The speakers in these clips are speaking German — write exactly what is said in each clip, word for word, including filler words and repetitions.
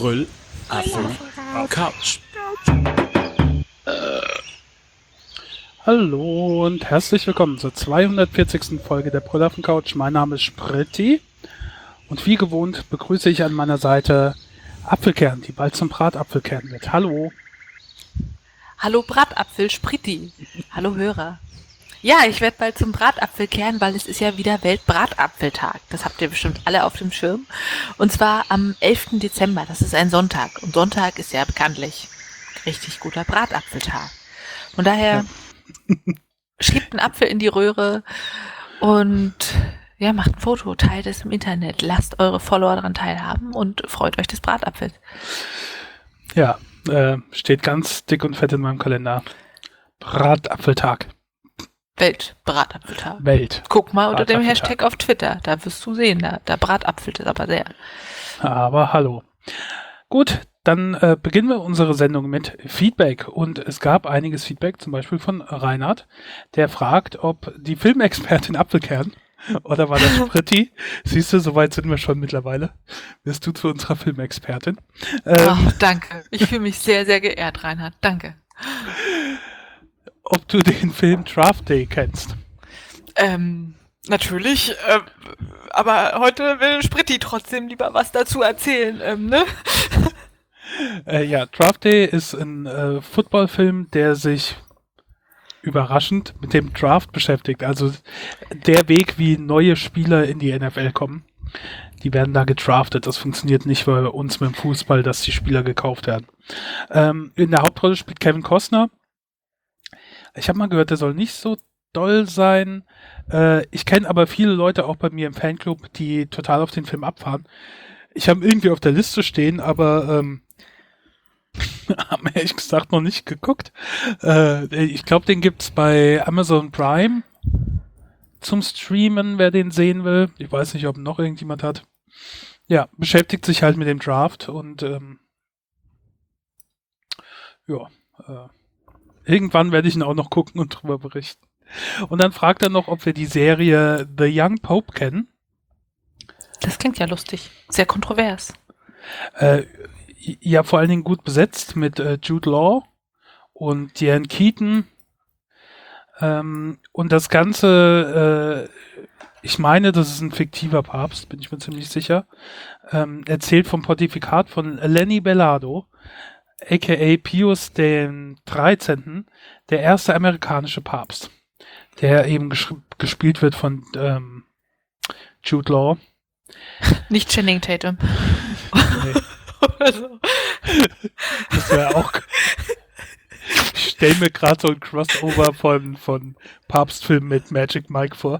Brüllaffe Couch. Hallo und herzlich willkommen zur zweihundertvierzigsten Folge der Brüllaffen Couch. Mein Name ist Spritti und wie gewohnt begrüße ich an meiner Seite Apfelkern, die bald zum Bratapfelkern wird. Hallo. Hallo Bratapfel Spritti. Hallo Hörer. Ja, ich werde bald zum Bratapfelkern, weil es ist ja wieder Weltbratapfeltag. Das habt ihr bestimmt alle auf dem Schirm. Und zwar am elften Dezember. Das ist ein Sonntag. Und Sonntag ist ja bekanntlich richtig guter Bratapfeltag. Von daher ja. Schiebt einen Apfel in die Röhre und ja, macht ein Foto, teilt es im Internet. Lasst eure Follower daran teilhaben und freut euch des Bratapfels. Ja, äh, steht ganz dick und fett in meinem Kalender. Bratapfeltag. Weltbratapfeltag. Welt. Guck mal unter dem Hashtag auf Twitter, da wirst du sehen, da, da bratapfelt es aber sehr. Aber hallo. Gut, dann äh, beginnen wir unsere Sendung mit Feedback. Und es gab einiges Feedback, zum Beispiel von Reinhard, der fragt, ob die Filmexpertin Apfelkern, oder war das Spritti? Siehst du, soweit sind wir schon mittlerweile. Wirst du zu unserer Filmexpertin. Ähm, Ach, danke. Ich fühle mich sehr, sehr geehrt, Reinhard. Danke. Ob du den Film Draft Day kennst. Ähm, natürlich, äh, aber heute will Spritti trotzdem lieber was dazu erzählen, ähm, ne? äh, ja, Draft Day ist ein äh, Footballfilm, der sich überraschend mit dem Draft beschäftigt. Also der Weg, wie neue Spieler in die N F L kommen. Die werden da gedraftet. Das funktioniert nicht bei uns mit dem Fußball, dass die Spieler gekauft werden. Ähm, in der Hauptrolle spielt Kevin Costner. Ich habe mal gehört, der soll nicht so doll sein. Äh, ich kenne aber viele Leute auch bei mir im Fanclub, die total auf den Film abfahren. Ich habe irgendwie auf der Liste stehen, aber ähm, haben ehrlich gesagt noch nicht geguckt. Äh, ich glaube, den gibt's bei Amazon Prime zum Streamen, wer den sehen will. Ich weiß nicht, ob noch irgendjemand hat. Ja, beschäftigt sich halt mit dem Draft und ähm, ja, äh, irgendwann werde ich ihn auch noch gucken und drüber berichten. Und dann fragt er noch, ob wir die Serie The Young Pope kennen. Das klingt ja lustig. Sehr kontrovers. Äh, ja, vor allen Dingen gut besetzt mit äh, Jude Law und Diane Keaton. Ähm, und das Ganze, äh, ich meine, das ist ein fiktiver Papst, bin ich mir ziemlich sicher. Ähm, erzählt vom Pontifikat von Lenny Bellato, aka Pius den dreizehnten., der erste amerikanische Papst, der eben gesch- gespielt wird von ähm, Jude Law. Nicht Channing Tatum. Nee. Oder so. Das wäre auch... Ich stelle mir gerade so ein Crossover von, von Papstfilm mit Magic Mike vor.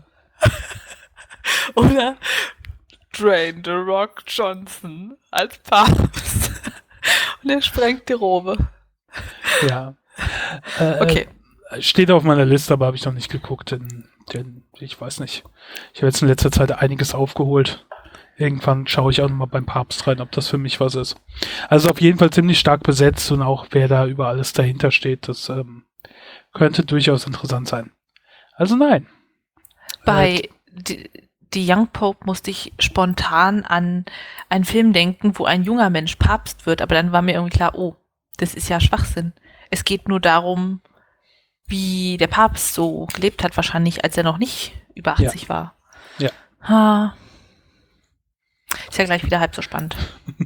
Oder Dwayne The Rock Johnson als Papst. Und er sprengt die Robe. Ja. Äh, okay. Steht auf meiner Liste, aber habe ich noch nicht geguckt, denn, denn ich weiß nicht. Ich habe jetzt in letzter Zeit einiges aufgeholt. Irgendwann schaue ich auch nochmal beim Papst rein, ob das für mich was ist. Also auf jeden Fall ziemlich stark besetzt und auch wer da über alles dahinter steht, das ähm, könnte durchaus interessant sein. Also nein. Bei äh, die, die Young Pope musste ich spontan an einen Film denken, wo ein junger Mensch Papst wird, aber dann war mir irgendwie klar, oh, das ist ja Schwachsinn. Es geht nur darum, wie der Papst so gelebt hat, wahrscheinlich, als er noch nicht über achtzig ja. war. Ja. Ha. Ist ja gleich wieder halb so spannend.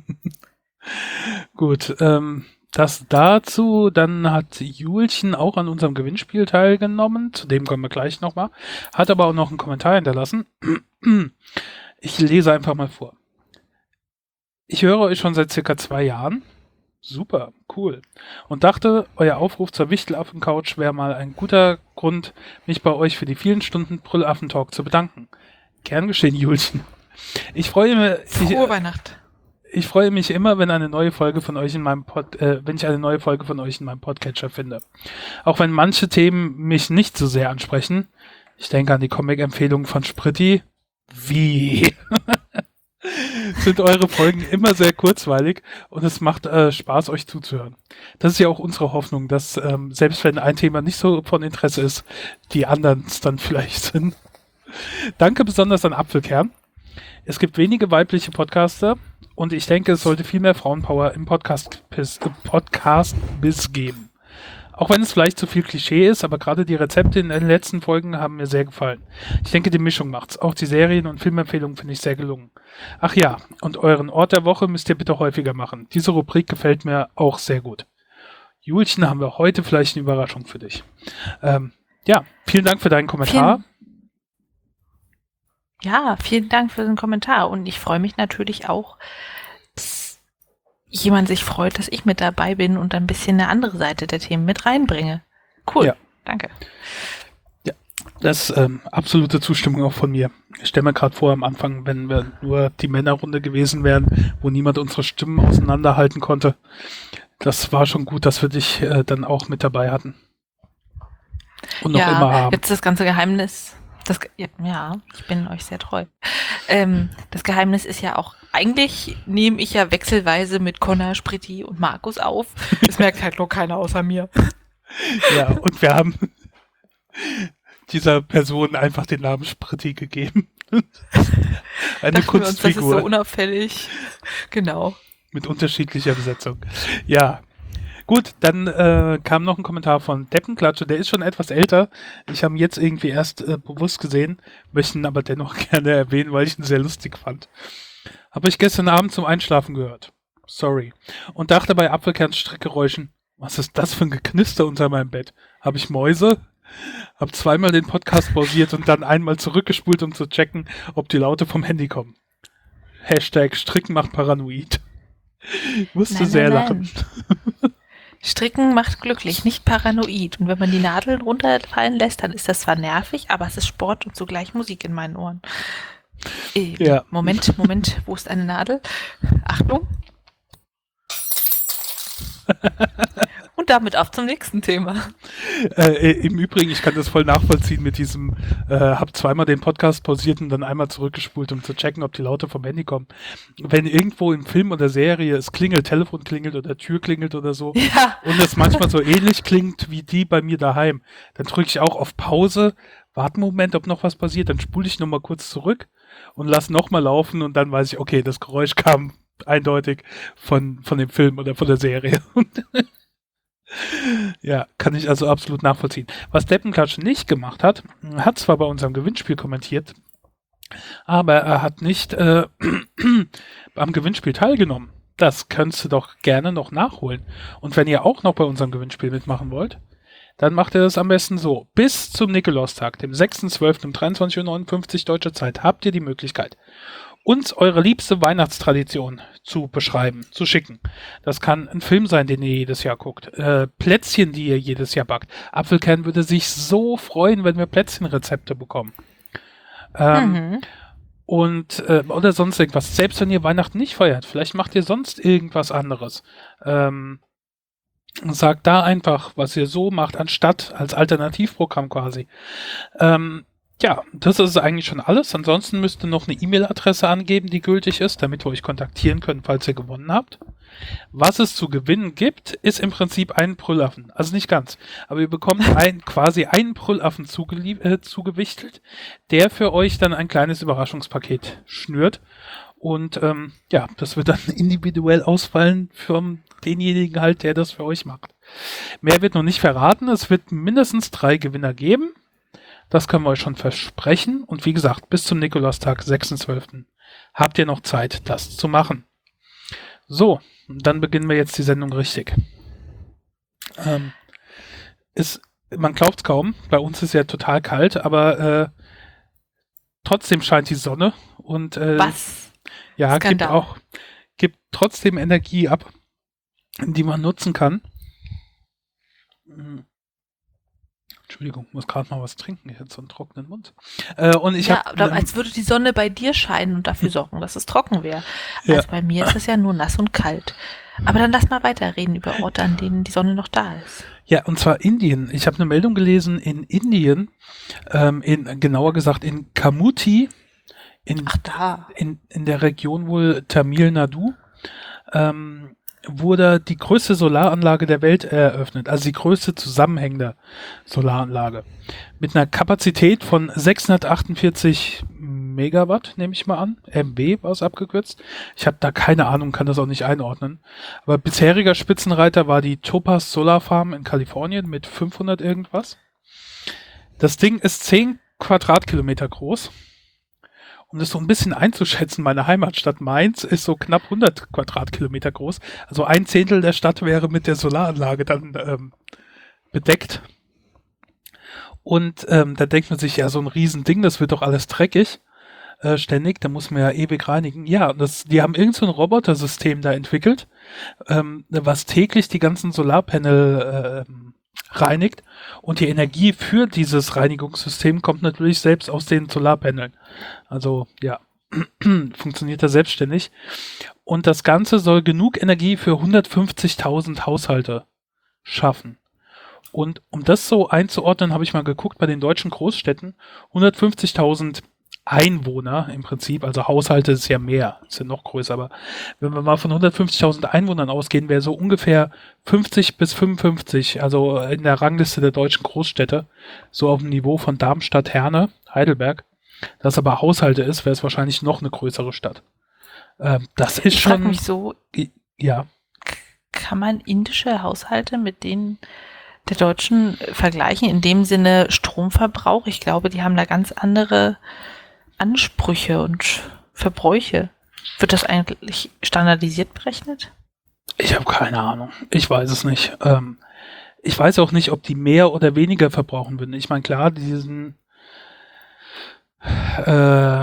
Gut, ähm, das dazu. Dann hat Julchen auch an unserem Gewinnspiel teilgenommen. Zu dem kommen wir gleich nochmal. Hat aber auch noch einen Kommentar hinterlassen. Ich lese einfach mal vor. Ich höre euch schon seit circa zwei Jahren. Super, cool. Und dachte, euer Aufruf zur Wichtelaffen-Couch wäre mal ein guter Grund, mich bei euch für die vielen Stunden Brüllaffen-Talk zu bedanken. Gern geschehen, Julchen. Ich freue mich, Frohe ich, Weihnacht. Ich freue mich immer, wenn eine neue Folge von euch in meinem Pod, äh, wenn ich eine neue Folge von euch in meinem Podcatcher finde. Auch wenn manche Themen mich nicht so sehr ansprechen. Ich denke an die Comic-Empfehlungen von Spritti. Wie? Sind eure Folgen immer sehr kurzweilig und es macht äh, Spaß, euch zuzuhören. Das ist ja auch unsere Hoffnung, dass ähm, selbst wenn ein Thema nicht so von Interesse ist, die anderen es dann vielleicht sind. Danke besonders an Apfelkern. Es gibt wenige weibliche Podcaster Und ich denke, es sollte viel mehr Frauenpower im Podcast-Biss Podcast geben. Auch wenn es vielleicht zu viel Klischee ist, aber gerade die Rezepte in den letzten Folgen haben mir sehr gefallen. Ich denke, die Mischung macht's. Auch die Serien- und Filmempfehlungen finde ich sehr gelungen. Ach ja, und euren Ort der Woche müsst ihr bitte häufiger machen. Diese Rubrik gefällt mir auch sehr gut. Julchen, haben wir heute vielleicht eine Überraschung für dich. Ähm, ja, vielen Dank für deinen Kommentar. Vielen Ja, vielen Dank für den Kommentar. Und ich freue mich natürlich auch, dass jemand sich freut, dass ich mit dabei bin und ein bisschen eine andere Seite der Themen mit reinbringe. Cool, Ja. danke. Ja, das ist ähm, absolute Zustimmung auch von mir. Ich stelle mir gerade vor, am Anfang, wenn wir nur die Männerrunde gewesen wären, wo niemand unsere Stimmen auseinanderhalten konnte. Das war schon gut, dass wir dich äh, dann auch mit dabei hatten. Und noch ja, immer haben. Jetzt das ganze Geheimnis. Das, Ge- ja, ja, ich bin euch sehr treu. Ähm, das Geheimnis ist ja auch, eigentlich nehme ich ja wechselweise mit Connor, Spritti und Markus auf. Das merkt halt nur keiner außer mir. Ja, und wir haben dieser Person einfach den Namen Spritti gegeben. Eine Dachten wir uns, Kunstfigur. das ist so unauffällig. Genau. Mit unterschiedlicher Besetzung. Ja. Gut, dann äh, kam noch ein Kommentar von Deppenklatsche, der ist schon etwas älter. Ich habe ihn jetzt irgendwie erst äh, bewusst gesehen, möchte ihn aber dennoch gerne erwähnen, weil ich ihn sehr lustig fand. Habe ich gestern Abend zum Einschlafen gehört. Sorry. Und dachte bei Apfelkernstrickgeräuschen, was ist das für ein Geknister unter meinem Bett? Habe ich Mäuse? Hab zweimal den Podcast pausiert und dann einmal zurückgespult, um zu checken, ob die Laute vom Handy kommen. Hashtag Stricken macht paranoid. Ich musste Nein, sehr nein, lachen. nein. Stricken macht glücklich, nicht paranoid. Und wenn man die Nadeln runterfallen lässt, dann ist das zwar nervig, aber es ist Sport und zugleich Musik in meinen Ohren. Äh, Ja. Moment, Moment, wo ist eine Nadel? Achtung. Und damit auf zum nächsten Thema. Äh, Im Übrigen, ich kann das voll nachvollziehen mit diesem, äh, hab zweimal den Podcast pausiert und dann einmal zurückgespult, um zu checken, ob die Laute vom Handy kommen. Wenn irgendwo im Film oder Serie es klingelt, Telefon klingelt oder Tür klingelt oder so Ja. und es manchmal so ähnlich klingt wie die bei mir daheim, dann drücke ich auch auf Pause, warte einen Moment, ob noch was passiert, dann spule ich nochmal kurz zurück und lasse nochmal laufen und dann weiß ich, okay, das Geräusch kam eindeutig von, von dem Film oder von der Serie. Ja, kann ich also absolut nachvollziehen. Was Deppenklatsch nicht gemacht hat, hat zwar bei unserem Gewinnspiel kommentiert, aber er hat nicht äh, am Gewinnspiel teilgenommen. Das könntest du doch gerne noch nachholen. Und wenn ihr auch noch bei unserem Gewinnspiel mitmachen wollt, dann macht ihr das am besten so. Bis zum Nikolaustag, dem sechsten zwölften um dreiundzwanzig Uhr neunundfünfzig deutscher Zeit, habt ihr die Möglichkeit, uns eure liebste Weihnachtstradition zu beschreiben, zu schicken. Das kann ein Film sein, den ihr jedes Jahr guckt. Äh, Plätzchen, die ihr jedes Jahr backt. Apfelkern würde sich so freuen, wenn wir Plätzchenrezepte bekommen. Ähm, Mhm. Und äh, oder sonst irgendwas. Selbst wenn ihr Weihnachten nicht feiert, vielleicht macht ihr sonst irgendwas anderes. Ähm, sagt da einfach, was ihr so macht, anstatt als Alternativprogramm quasi. Ähm, ja, das ist eigentlich schon alles. Ansonsten müsst ihr noch eine E-Mail-Adresse angeben, die gültig ist, damit wir euch kontaktieren können, falls ihr gewonnen habt. Was es zu gewinnen gibt, ist im Prinzip ein Brüllaffen. Also nicht ganz. Aber ihr bekommt ein, quasi einen Brüllaffen zugelie- äh, zugewichtelt, der für euch dann ein kleines Überraschungspaket schnürt. Und ähm, ja, das wird dann individuell ausfallen für denjenigen halt, der das für euch macht. Mehr wird noch nicht verraten. Es wird mindestens drei Gewinner geben. Das können wir euch schon versprechen. Und wie gesagt, bis zum Nikolaustag, sechsten zwölften habt ihr noch Zeit, das zu machen. So, dann beginnen wir jetzt die Sendung richtig. Ähm, ist, man glaubt es kaum, bei uns ist ja total kalt, aber äh, trotzdem scheint die Sonne und äh, Was? ja, gibt Skandal. auch, gibt trotzdem Energie ab, die man nutzen kann. Hm. Entschuldigung, muss gerade mal was trinken, ich hatte so einen trockenen Mund. Äh, und ich Ja, hab, oder ähm, als würde die Sonne bei dir scheinen und dafür sorgen, dass es trocken wäre. Ja. Also bei mir ist es ja nur nass und kalt. Aber dann lass mal weiterreden über Orte, an denen die Sonne noch da ist. Ja, und zwar Indien. Ich habe eine Meldung gelesen, in Indien, ähm, in, genauer gesagt in Kamuti, in, Ach da. in, in der Region wohl Tamil Nadu, ähm, wurde die größte Solaranlage der Welt eröffnet, also die größte zusammenhängende Solaranlage. Mit einer Kapazität von sechshundertachtundvierzig Megawatt, nehme ich mal an. M W war es abgekürzt. Ich habe da keine Ahnung, kann das auch nicht einordnen. Aber bisheriger Spitzenreiter war die Topaz Solar Farm in Kalifornien mit fünfhundert irgendwas. Das Ding ist zehn Quadratkilometer groß. Um das so ein bisschen einzuschätzen, meine Heimatstadt Mainz ist so knapp hundert Quadratkilometer groß. Also ein Zehntel der Stadt wäre mit der Solaranlage dann ähm, bedeckt. Und ähm, da denkt man sich, ja, so ein Riesending, das wird doch alles dreckig. Äh, ständig, da muss man ja ewig reinigen. Ja, das, die haben irgend so ein Robotersystem da entwickelt, ähm, was täglich die ganzen Solarpanel äh, reinigt. Und die Energie für dieses Reinigungssystem kommt natürlich selbst aus den Solarpaneln. Also, ja, funktioniert da selbstständig. Und das Ganze soll genug Energie für hundertfünfzigtausend Haushalte schaffen. Und um das so einzuordnen, habe ich mal geguckt bei den deutschen Großstädten. hundertfünfzigtausend Einwohner im Prinzip, also Haushalte ist ja mehr, ist ja noch größer, aber wenn wir mal von hundertfünfzigtausend Einwohnern ausgehen, wäre so ungefähr fünfzig bis fünfundfünfzig, also in der Rangliste der deutschen Großstädte, so auf dem Niveau von Darmstadt, Herne, Heidelberg. Das aber Haushalte ist, wäre es wahrscheinlich noch eine größere Stadt. Ähm, das ist ich schon... frage mich so, ja. Kann man indische Haushalte mit denen der Deutschen vergleichen? In dem Sinne Stromverbrauch? Ich glaube, die haben da ganz andere Ansprüche und Verbräuche. Wird das eigentlich standardisiert berechnet? Ich habe keine Ahnung. Ich weiß es nicht. Ähm, ich weiß auch nicht, ob die mehr oder weniger verbrauchen würden. Ich meine, klar, diesen äh,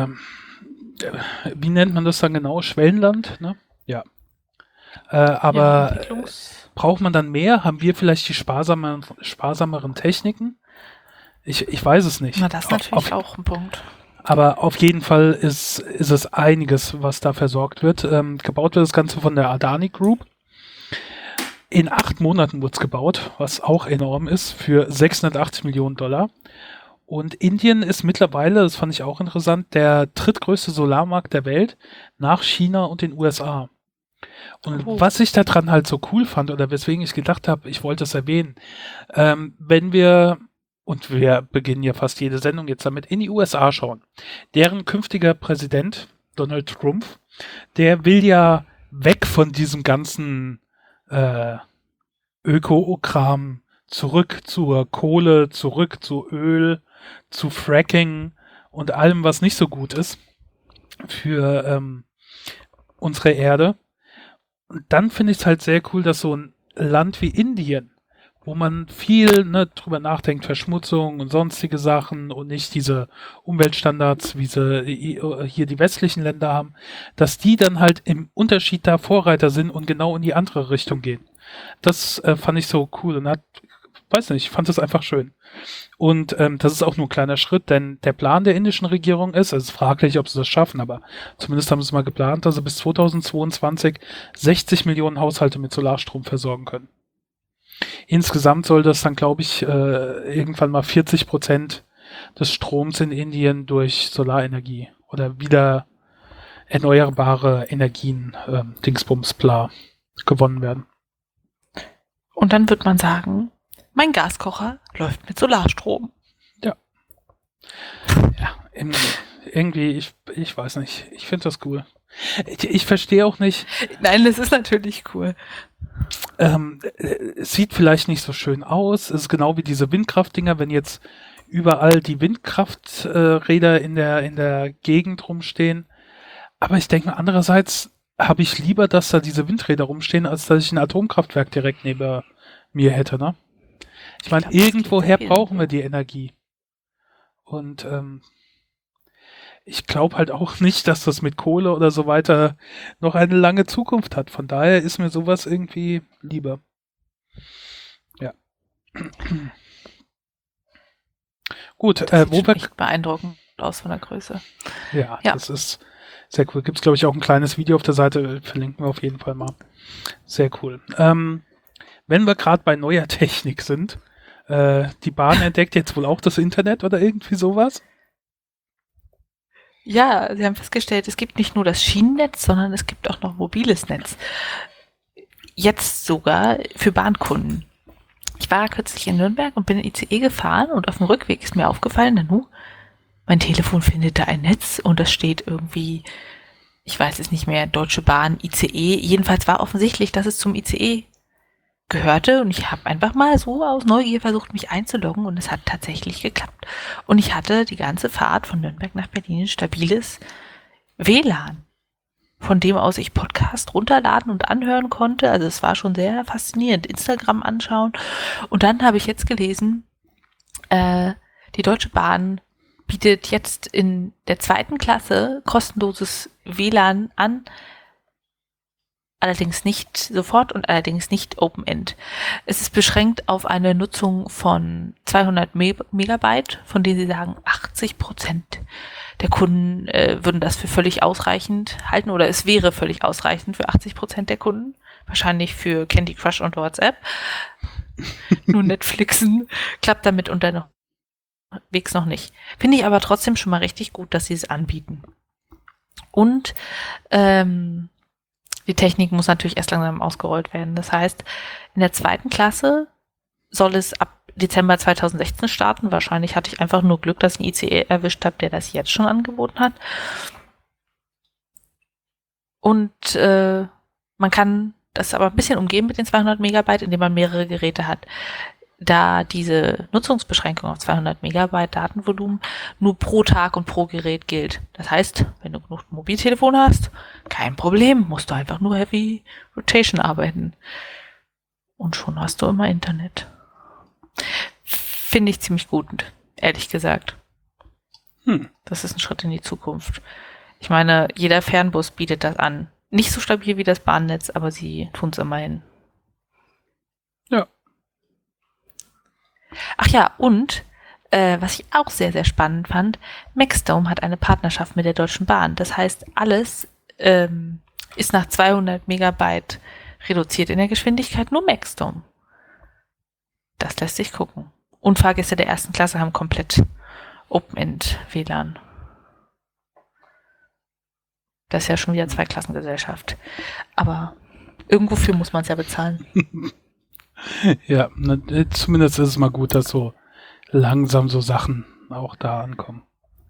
wie nennt man das dann genau? Schwellenland, ne? Ja. Äh, aber ja, braucht man dann mehr? Haben wir vielleicht die sparsameren, sparsameren Techniken? Ich, ich weiß es nicht. Na, das ist natürlich auf, auch ein Punkt. Aber auf jeden Fall ist, ist es einiges, was da versorgt wird. Ähm, gebaut wird das Ganze von der Adani Group. In acht Monaten wurde es gebaut, was auch enorm ist, für sechshundertachtzig Millionen Dollar. Und Indien ist mittlerweile, das fand ich auch interessant, der drittgrößte Solarmarkt der Welt nach China und den U S A. Und oh. was ich daran halt so cool fand oder weswegen ich gedacht habe, ich wollte es erwähnen, ähm, wenn wir, und wir beginnen ja fast jede Sendung jetzt damit, in die U S A schauen. Deren künftiger Präsident, Donald Trump, der will ja weg von diesem ganzen äh, Öko-Kram, zurück zur Kohle, zurück zu Öl, zu Fracking und allem, was nicht so gut ist für ähm, unsere Erde. Und dann finde ich es halt sehr cool, dass so ein Land wie Indien, wo man viel ne, drüber nachdenkt, Verschmutzung und sonstige Sachen und nicht diese Umweltstandards, wie sie hier die westlichen Länder haben, dass die dann halt im Unterschied da Vorreiter sind und genau in die andere Richtung gehen. Das äh, fand ich so cool und hat, weiß nicht, ich fand das einfach schön. Und ähm, das ist auch nur ein kleiner Schritt, denn der Plan der indischen Regierung ist, es ist fraglich, ob sie das schaffen, aber zumindest haben sie es mal geplant, dass sie bis zweitausendzweiundzwanzig sechzig Millionen Haushalte mit Solarstrom versorgen können. Insgesamt soll das dann, glaube ich, äh, irgendwann mal vierzig Prozent des Stroms in Indien durch Solarenergie oder wieder erneuerbare Energien, äh, Dingsbums, bla, gewonnen werden. Und dann wird man sagen, mein Gaskocher läuft mit Solarstrom. Ja. Ja, irgendwie, ich, ich weiß nicht, ich finde das cool. Ich, ich verstehe auch nicht. Nein, das ist natürlich cool. Ähm, es sieht vielleicht nicht so schön aus. Es ist genau wie diese Windkraftdinger, wenn jetzt überall die Windkrafträder äh, in der in der Gegend rumstehen. Aber ich denke, andererseits habe ich lieber, dass da diese Windräder rumstehen, als dass ich ein Atomkraftwerk direkt neben mir hätte, ne? Ich meine, irgendwoher brauchen wir die Energie. Und ähm, ich glaube halt auch nicht, dass das mit Kohle oder so weiter noch eine lange Zukunft hat. Von daher ist mir sowas irgendwie lieber. Ja. Gut, das äh, sieht wo wir echt beeindruckend aus von der Größe. Ja, ja, das ist sehr cool. Gibt es, glaube ich, auch ein kleines Video auf der Seite, verlinken wir auf jeden Fall mal. Sehr cool. Ähm, wenn wir gerade bei neuer Technik sind, äh, die Bahn entdeckt jetzt wohl auch das Internet oder irgendwie sowas? Ja, sie haben festgestellt, es gibt nicht nur das Schienennetz, sondern es gibt auch noch mobiles Netz. jetzt sogar für Bahnkunden. Ich war kürzlich in Nürnberg und bin in I C E gefahren und auf dem Rückweg ist mir aufgefallen, Nanu, mein Telefon findet da ein Netz und das steht irgendwie, ich weiß es nicht mehr, Deutsche Bahn, I C E. Jedenfalls war offensichtlich, dass es zum I C E gehörte und ich habe einfach mal so aus Neugier versucht, mich einzuloggen und es hat tatsächlich geklappt. Und ich hatte die ganze Fahrt von Nürnberg nach Berlin ein stabiles W L A N, von dem aus ich Podcast runterladen und anhören konnte. Also es war schon sehr faszinierend. Instagram anschauen. Und dann habe ich jetzt gelesen, äh, die Deutsche Bahn bietet jetzt in der zweiten Klasse kostenloses W L A N an, allerdings nicht sofort und allerdings nicht Open-End. Es ist beschränkt auf eine Nutzung von zweihundert Megabyte, von denen sie sagen, achtzig Prozent der Kunden äh, würden das für völlig ausreichend halten oder es wäre völlig ausreichend für achtzig Prozent der Kunden. Wahrscheinlich für Candy Crush und WhatsApp. Nur Netflixen klappt damit unterwegs noch nicht. Finde ich aber trotzdem schon mal richtig gut, dass sie es anbieten. Und ähm, die Technik muss natürlich erst langsam ausgerollt werden. Das heißt, in der zweiten Klasse soll es ab Dezember zweitausendsechzehn starten. Wahrscheinlich hatte ich einfach nur Glück, dass ich einen I C E erwischt habe, der das jetzt schon angeboten hat. Und äh, man kann das aber ein bisschen umgehen mit den zweihundert Megabyte, indem man mehrere Geräte hat. Da diese Nutzungsbeschränkung auf zweihundert Megabyte Datenvolumen nur pro Tag und pro Gerät gilt. Das heißt, wenn du genug Mobiltelefon hast, kein Problem, musst du einfach nur Heavy Rotation arbeiten. Und schon hast du immer Internet. Finde ich ziemlich gut, ehrlich gesagt. Hm. Das ist ein Schritt in die Zukunft. Ich meine, jeder Fernbus bietet das an. Nicht so stabil wie das Bahnnetz, aber sie tun es immerhin. Ja. Ach ja, und äh, was ich auch sehr, sehr spannend fand, Maxdome hat eine Partnerschaft mit der Deutschen Bahn. Das heißt, alles ähm, ist nach zweihundert Megabyte reduziert in der Geschwindigkeit, nur Maxdome. Das lässt sich gucken. Und Fahrgäste der ersten Klasse haben komplett Open-End-W L A N. Das ist ja schon wieder Zweiklassengesellschaft. Aber irgendwofür muss man es ja bezahlen. Ja, ne, zumindest ist es mal gut, dass so langsam so Sachen auch da ankommen.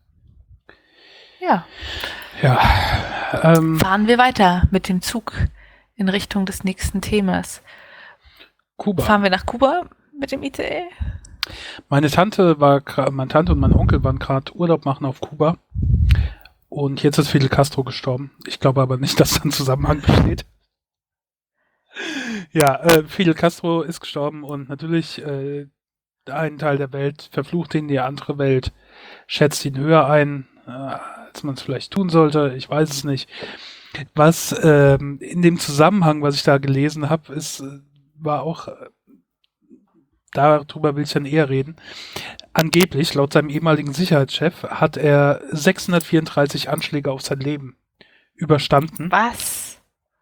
Ja. Ja. Ähm, Fahren wir weiter mit dem Zug in Richtung des nächsten Themas. Kuba. Fahren wir nach Kuba mit dem I C E? Meine Tante war, meine Tante und mein Onkel waren gerade Urlaub machen auf Kuba. Und jetzt ist Fidel Castro gestorben. Ich glaube aber nicht, dass da ein Zusammenhang besteht. Ja, äh, Fidel Castro ist gestorben und natürlich äh, ein Teil der Welt verflucht ihn, die andere Welt schätzt ihn höher ein, äh, als man es vielleicht tun sollte. Ich weiß es nicht. Was ähm, in dem Zusammenhang, was ich da gelesen habe, ist, war auch, äh, darüber will ich dann eher reden, angeblich, laut seinem ehemaligen Sicherheitschef, hat er sechshundertvierunddreißig Anschläge auf sein Leben überstanden. Was?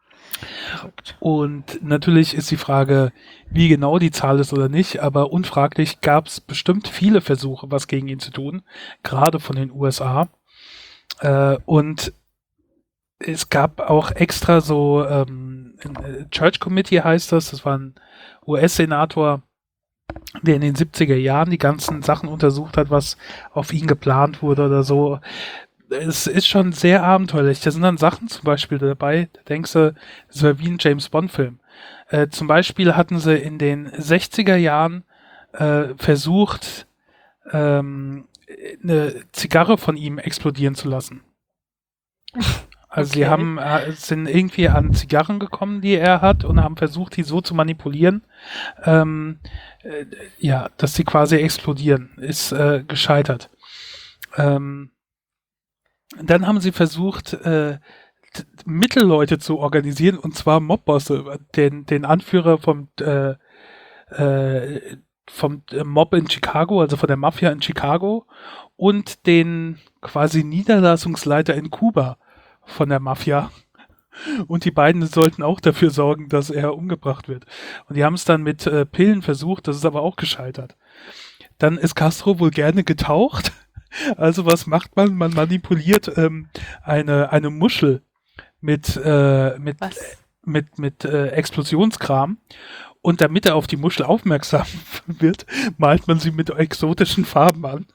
Und natürlich ist die Frage, wie genau die Zahl ist oder nicht, aber unfraglich gab es bestimmt viele Versuche, was gegen ihn zu tun, gerade von den U S A. Äh, und es gab auch extra so, ähm, Church Committee heißt das, das war ein U S-Senator, der in den siebziger Jahren die ganzen Sachen untersucht hat, was auf ihn geplant wurde oder so. Es ist schon sehr abenteuerlich. Da sind dann Sachen zum Beispiel dabei, da denkst du, das wäre wie ein James-Bond-Film. Äh, zum Beispiel hatten sie in den sechziger Jahren äh, versucht, ähm, eine Zigarre von ihm explodieren zu lassen. Also okay. Sie haben, äh, sind irgendwie an Zigarren gekommen, die er hat, und haben versucht, die so zu manipulieren, ähm, äh, ja, dass sie quasi explodieren. Ist äh, gescheitert. Ähm, dann haben sie versucht, äh, Mittelleute zu organisieren, und zwar Mobbosse, den, den Anführer vom, äh, äh, vom Mob in Chicago, also von der Mafia in Chicago, und den quasi Niederlassungsleiter in Kuba von der Mafia. Und die beiden sollten auch dafür sorgen, dass er umgebracht wird. Und die haben es dann mit äh, Pillen versucht, das ist aber auch gescheitert. Dann ist Castro wohl gerne getaucht. Also was macht man? Man manipuliert ähm, eine, eine Muschel mit, äh, mit mit, mit äh, Explosionskram. Und damit er auf die Muschel aufmerksam wird, malt man sie mit exotischen Farben an.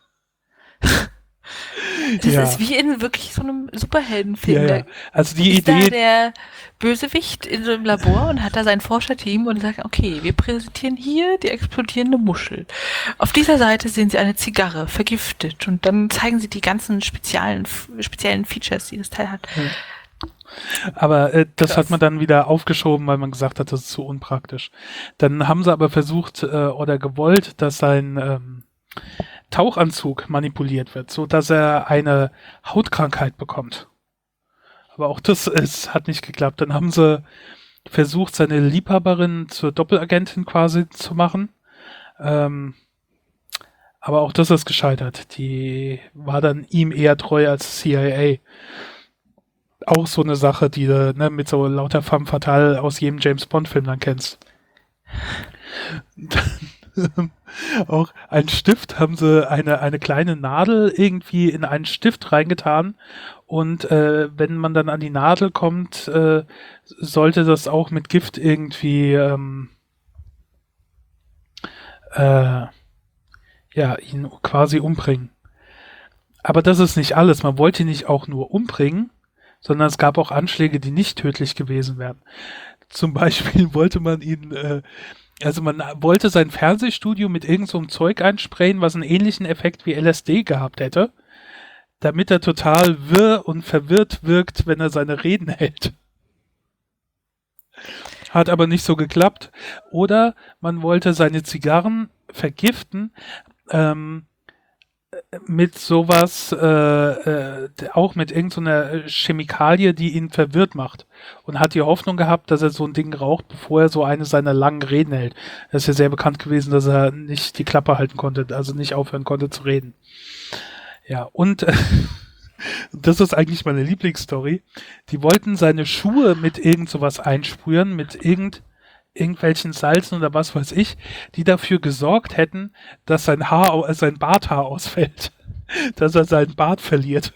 Das ja. ist wie in wirklich so einem Superheldenfilm. Ja, ja. Also die ist Idee. Da der Bösewicht in so einem Labor und hat da sein Forscherteam und sagt, okay, wir präsentieren hier die explodierende Muschel. Auf dieser Seite sehen Sie eine Zigarre, vergiftet. Und dann zeigen Sie die ganzen speziellen, speziellen Features, die das Teil hat. Ja. Aber äh, das Krass. hat man dann wieder aufgeschoben, weil man gesagt hat, das ist zu unpraktisch. Dann haben sie aber versucht äh, oder gewollt, dass sein ähm, Tauchanzug manipuliert wird, so dass er eine Hautkrankheit bekommt. Aber auch das ist, hat nicht geklappt. Dann haben sie versucht, seine Liebhaberin zur Doppelagentin quasi zu machen. Ähm, aber auch das ist gescheitert. Die war dann ihm eher treu als C I A. Auch so eine Sache, die du ne, mit so lauter femme fatale aus jedem James-Bond-Film dann kennst. Auch ein Stift haben sie eine, eine kleine Nadel irgendwie in einen Stift reingetan und äh, wenn man dann an die Nadel kommt, äh, sollte das auch mit Gift irgendwie ähm, äh, ja, ihn quasi umbringen. Aber das ist nicht alles. Man wollte ihn nicht auch nur umbringen, sondern es gab auch Anschläge, die nicht tödlich gewesen wären. Zum Beispiel wollte man ihn, äh, also man wollte sein Fernsehstudio mit irgend so einem Zeug einsprayen, was einen ähnlichen Effekt wie L S D gehabt hätte, damit er total wirr und verwirrt wirkt, wenn er seine Reden hält. Hat aber nicht so geklappt. Oder man wollte seine Zigarren vergiften, ähm, mit sowas, äh, äh, auch mit irgendeiner Chemikalie, die ihn verwirrt macht. Und hat die Hoffnung gehabt, dass er so ein Ding raucht, bevor er so eine seiner langen Reden hält. Das ist ja sehr bekannt gewesen, dass er nicht die Klappe halten konnte, also nicht aufhören konnte zu reden. Ja, und äh, das ist eigentlich meine Lieblingsstory. Die wollten seine Schuhe mit irgend sowas einsprühen, mit irgend irgendwelchen Salzen oder was weiß ich, die dafür gesorgt hätten, dass sein Haar, äh, sein Barthaar ausfällt. Dass er seinen Bart verliert.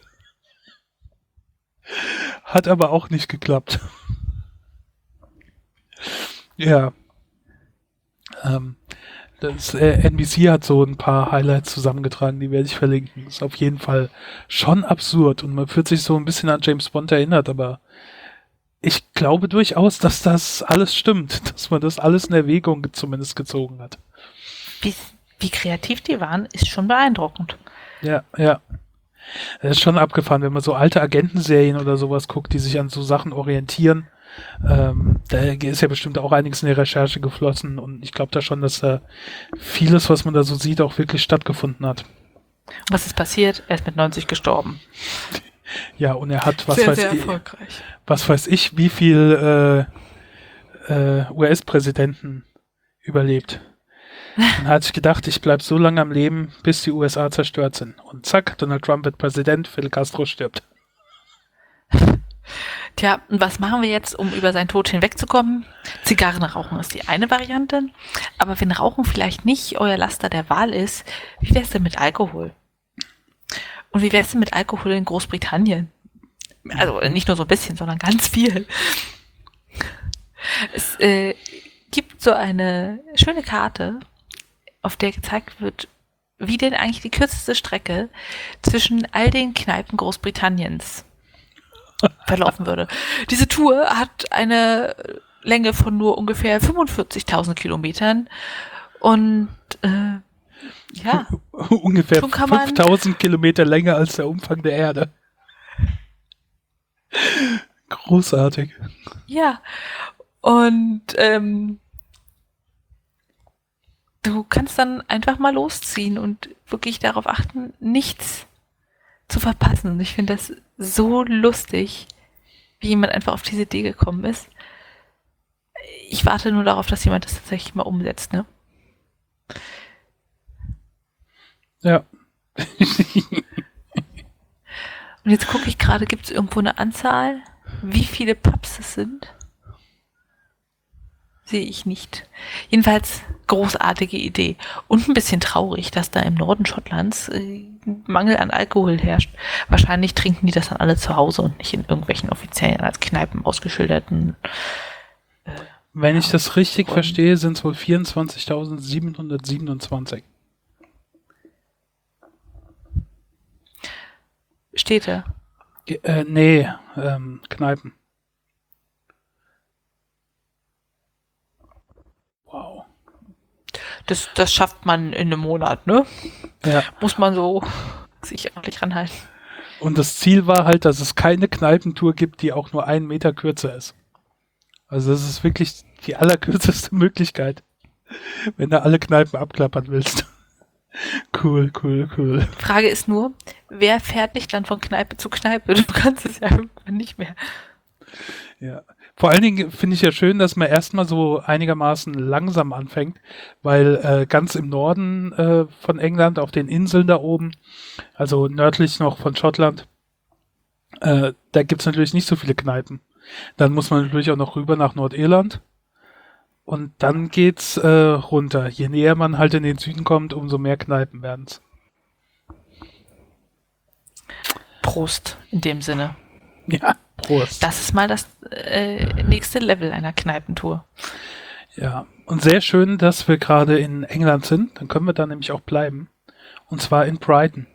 Hat aber auch nicht geklappt. Ja. Ähm, das äh, N B C hat so ein paar Highlights zusammengetragen, die werde ich verlinken. Ist auf jeden Fall schon absurd und man fühlt sich so ein bisschen an James Bond erinnert, aber ich glaube durchaus, dass das alles stimmt, dass man das alles in Erwägung zumindest gezogen hat. Wie, wie kreativ die waren, ist schon beeindruckend. Ja, ja. Das ist schon abgefahren, wenn man so alte Agentenserien oder sowas guckt, die sich an so Sachen orientieren. Ähm, da ist ja bestimmt auch einiges in die Recherche geflossen und ich glaube da schon, dass da vieles, was man da so sieht, auch wirklich stattgefunden hat. Was ist passiert? Er ist mit neunzig gestorben. Ja, und er hat, was sehr, weiß sehr ich, erfolgreich. was weiß ich, wie viel äh, äh, U S-Präsidenten überlebt. Dann hat sich gedacht, ich bleib so lange am Leben, bis die U S A zerstört sind. Und zack, Donald Trump wird Präsident, Fidel Castro stirbt. Tja, und was machen wir jetzt, um über seinen Tod hinwegzukommen? Zigarren rauchen ist die eine Variante. Aber wenn Rauchen vielleicht nicht euer Laster der Wahl ist, wie wär's denn mit Alkohol? Und wie wär's denn mit Alkohol in Großbritannien? Also nicht nur so ein bisschen, sondern ganz viel. Es äh, gibt so eine schöne Karte, auf der gezeigt wird, wie denn eigentlich die kürzeste Strecke zwischen all den Kneipen Großbritanniens verlaufen würde. Diese Tour hat eine Länge von nur ungefähr fünfundvierzigtausend Kilometern und äh, ja, ungefähr fünftausend Kilometer länger als der Umfang der Erde. Großartig. Ja, und ähm, du kannst dann einfach mal losziehen und wirklich darauf achten, nichts zu verpassen. Ich finde das so lustig, wie jemand einfach auf diese Idee gekommen ist. Ich warte nur darauf, dass jemand das tatsächlich mal umsetzt, ne? Ja. Und jetzt gucke ich gerade, gibt es irgendwo eine Anzahl, wie viele Pubs es sind? Sehe ich nicht. Jedenfalls großartige Idee. Und ein bisschen traurig, dass da im Norden Schottlands äh, Mangel an Alkohol herrscht. Wahrscheinlich trinken die das dann alle zu Hause und nicht in irgendwelchen offiziellen als Kneipen ausgeschilderten Wenn ich das richtig Und verstehe, sind es wohl vierundzwanzigtausendsiebenhundertsiebenundzwanzig. Städte. Äh, nee, ähm, Kneipen. Wow. Das, das schafft man in einem Monat, ne? Ja. Muss man so sich ordentlich ranhalten. Und das Ziel war halt, dass es keine Kneipentour gibt, die auch nur einen Meter kürzer ist. Also das ist wirklich die allerkürzeste Möglichkeit, wenn du alle Kneipen abklappern willst. Cool, cool, cool. Frage ist nur, wer fährt dich dann von Kneipe zu Kneipe? Du kannst es ja irgendwann nicht mehr. Ja. Vor allen Dingen finde ich ja schön, dass man erstmal so einigermaßen langsam anfängt, weil äh, ganz im Norden äh, von England, auf den Inseln da oben, also nördlich noch von Schottland, äh, da gibt es natürlich nicht so viele Kneipen. Dann muss man natürlich auch noch rüber nach Nordirland und dann geht's äh, runter. Je näher man halt in den Süden kommt, umso mehr Kneipen werden's. Prost, in dem Sinne. Ja, Prost. Das ist mal das äh, nächste Level einer Kneipentour. Ja, und sehr schön, dass wir gerade in England sind. Dann können wir da nämlich auch bleiben. Und zwar in Brighton.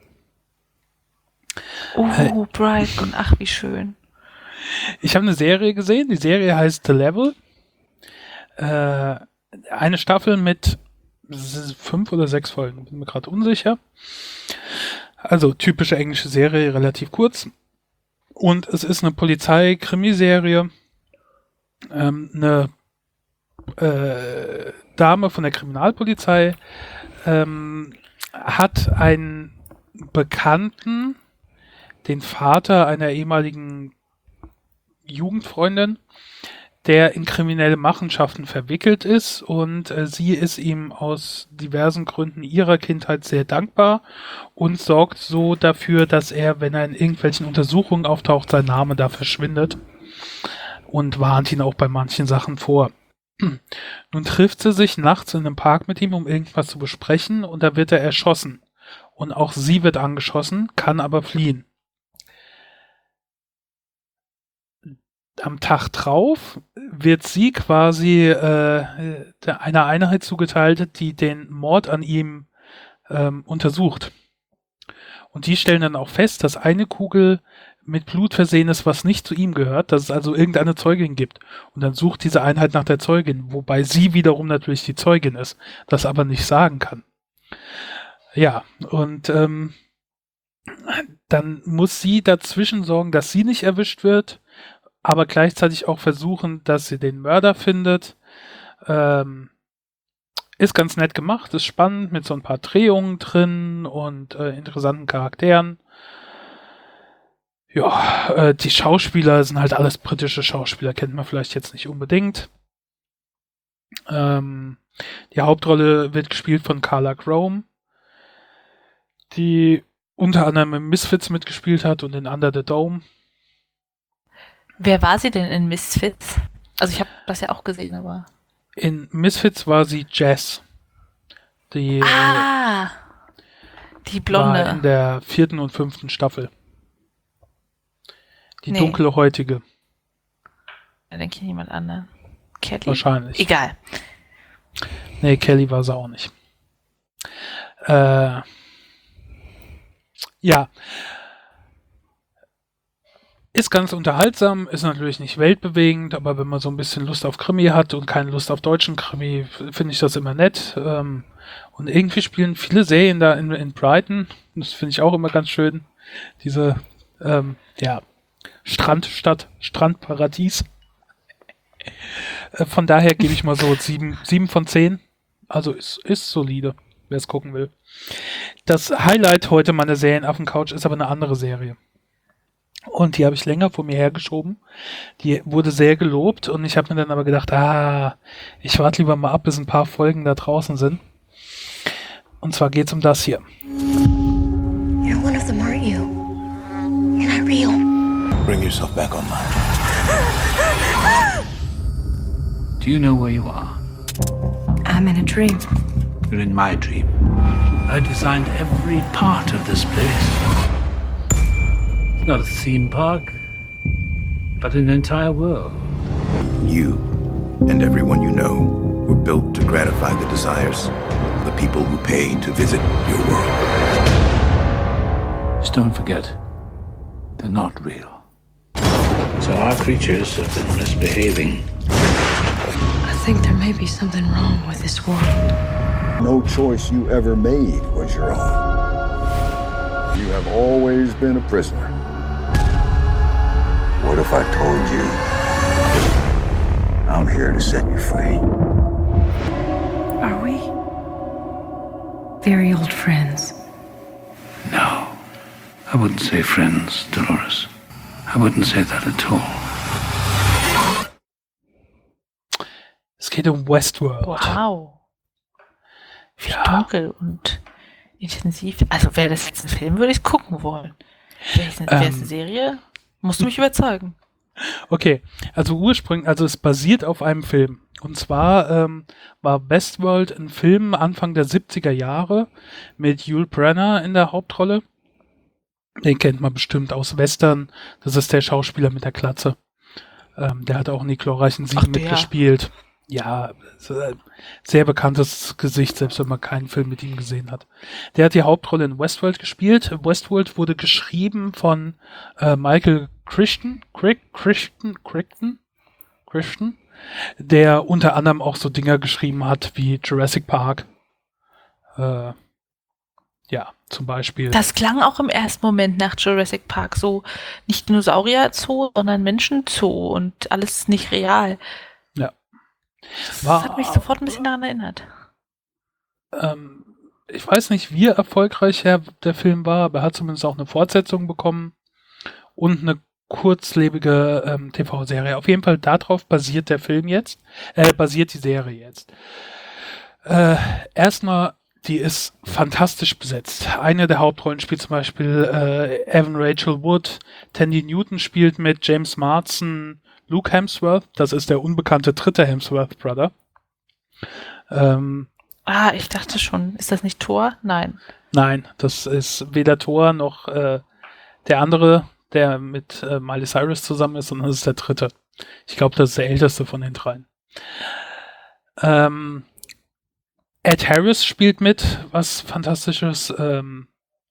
Oh, Äh, Brighton, ach wie schön. Ich habe eine Serie gesehen. Die Serie heißt The Level. Äh, eine Staffel mit s- fünf oder sechs Folgen. Bin mir gerade unsicher. Also typische englische Serie, relativ kurz. Und es ist eine Polizei-Krimiserie. Ähm, eine äh, Dame von der Kriminalpolizei ähm, hat einen Bekannten, den Vater einer ehemaligen Jugendfreundin, der in kriminelle Machenschaften verwickelt ist und äh, sie ist ihm aus diversen Gründen ihrer Kindheit sehr dankbar und sorgt so dafür, dass er, wenn er in irgendwelchen Untersuchungen auftaucht, sein Name da verschwindet und warnt ihn auch bei manchen Sachen vor. Nun trifft sie sich nachts in einem Park mit ihm, um irgendwas zu besprechen und da wird er erschossen. Und auch sie wird angeschossen, kann aber fliehen. Am Tag drauf wird sie quasi äh, der- einer Einheit zugeteilt, die den Mord an ihm ähm, untersucht. Und die stellen dann auch fest, dass eine Kugel mit Blut versehen ist, was nicht zu ihm gehört, dass es also irgendeine Zeugin gibt. Und dann sucht diese Einheit nach der Zeugin, wobei sie wiederum natürlich die Zeugin ist, das aber nicht sagen kann. Ja, und ähm, dann muss sie dazwischen sorgen, dass sie nicht erwischt wird, aber gleichzeitig auch versuchen, dass sie den Mörder findet. Ähm, ist ganz nett gemacht, ist spannend, mit so ein paar Drehungen drin und äh, interessanten Charakteren. Ja, äh, die Schauspieler sind halt alles britische Schauspieler, kennt man vielleicht jetzt nicht unbedingt. Ähm, die Hauptrolle wird gespielt von Carla Crome, die unter anderem in Misfits mitgespielt hat und in Under the Dome. Wer war sie denn in Misfits? Also ich habe das ja auch gesehen, aber... In Misfits war sie Jess. Die Ah, die war in Blonde. der vierten und fünften Staffel. Die Nee. dunkle Heutige, Da denke ich an jemand anderen. Kelly? wahrscheinlich. Egal. Nee, Kelly war sie auch nicht. Äh, ja. Ist ganz unterhaltsam, ist natürlich nicht weltbewegend, aber wenn man so ein bisschen Lust auf Krimi hat und keine Lust auf deutschen Krimi, f- finde ich das immer nett. Ähm, und irgendwie spielen viele Serien da in, in Brighton. Das finde ich auch immer ganz schön. Diese, ähm, ja, Strandstadt, Strandparadies. Äh, Von daher gebe ich mal so sieben, sieben von zehn. Also ist, ist solide, wer es gucken will. Das Highlight heute meiner Serienaffen-Couch ist aber eine andere Serie. Und die habe ich länger vor mir hergeschoben. Die wurde sehr gelobt und ich habe mir dann aber gedacht, ah, ich warte lieber mal ab, bis ein paar Folgen da draußen sind. Und zwar geht's um das hier. You're one of them, aren't you? You're not real. Bring yourself back online. Do you know where you are? I'm in a dream. You're in my dream. I designed every part of this place. It's not a theme park, but an entire world. You and everyone you know were built to gratify the desires of the people who pay to visit your world. Just don't forget, they're not real. So our creatures have been misbehaving. I think there may be something wrong with this world. No choice you ever made was your own. You have always been a prisoner. What if I told you I'm here to set you free? Are we very old friends? No, I wouldn't say friends, Dolores. I wouldn't say that at all. Es geht um Westworld. Wow. Wie Ja. dunkel und intensiv. Also wäre das jetzt ein Film, würde ich es gucken wollen. Wäre es eine, wäre es eine Ähm. Serie, musst du mich überzeugen. Okay, also ursprünglich, also es basiert auf einem Film. Und zwar ähm, war Westworld ein Film Anfang der siebziger Jahre mit Yul Brynner in der Hauptrolle. Den kennt man bestimmt aus Western. Das ist der Schauspieler mit der Glatze. Ähm, der hat auch in die glorreichen Ach, Sieben der. mitgespielt. Ja, sehr bekanntes Gesicht, selbst wenn man keinen Film mit ihm gesehen hat. Der hat die Hauptrolle in Westworld gespielt. Westworld wurde geschrieben von äh, Michael Crichton, Crick, Crichton, Crichton, Crichton, der unter anderem auch so Dinger geschrieben hat wie Jurassic Park. Äh, ja, zum Beispiel. Das klang auch im ersten Moment nach Jurassic Park so, nicht Dinosaurier-Zoo, sondern Menschen-Zoo und alles nicht real. Ja. Das War- hat mich sofort ein bisschen daran erinnert. Ähm, ich weiß nicht, wie erfolgreich er, der Film war, aber er hat zumindest auch eine Fortsetzung bekommen und eine kurzlebige ähm, T V-Serie. Auf jeden Fall darauf basiert der Film jetzt, äh, basiert die Serie jetzt. Äh, erstmal, die ist fantastisch besetzt. Eine der Hauptrollen spielt zum Beispiel äh, Evan Rachel Wood, Tandy Newton spielt mit, James Marsden, Luke Hemsworth, das ist der unbekannte dritte Hemsworth-Brother. Ähm, Ah, ich dachte schon, ist das nicht Thor? Nein. Nein, das ist weder Thor noch äh, der andere, der mit äh, Miley Cyrus zusammen ist, sondern das ist der dritte. Ich glaube, das ist der älteste von den dreien. Ähm, Ed Harris spielt mit, was Fantastisches. Ähm,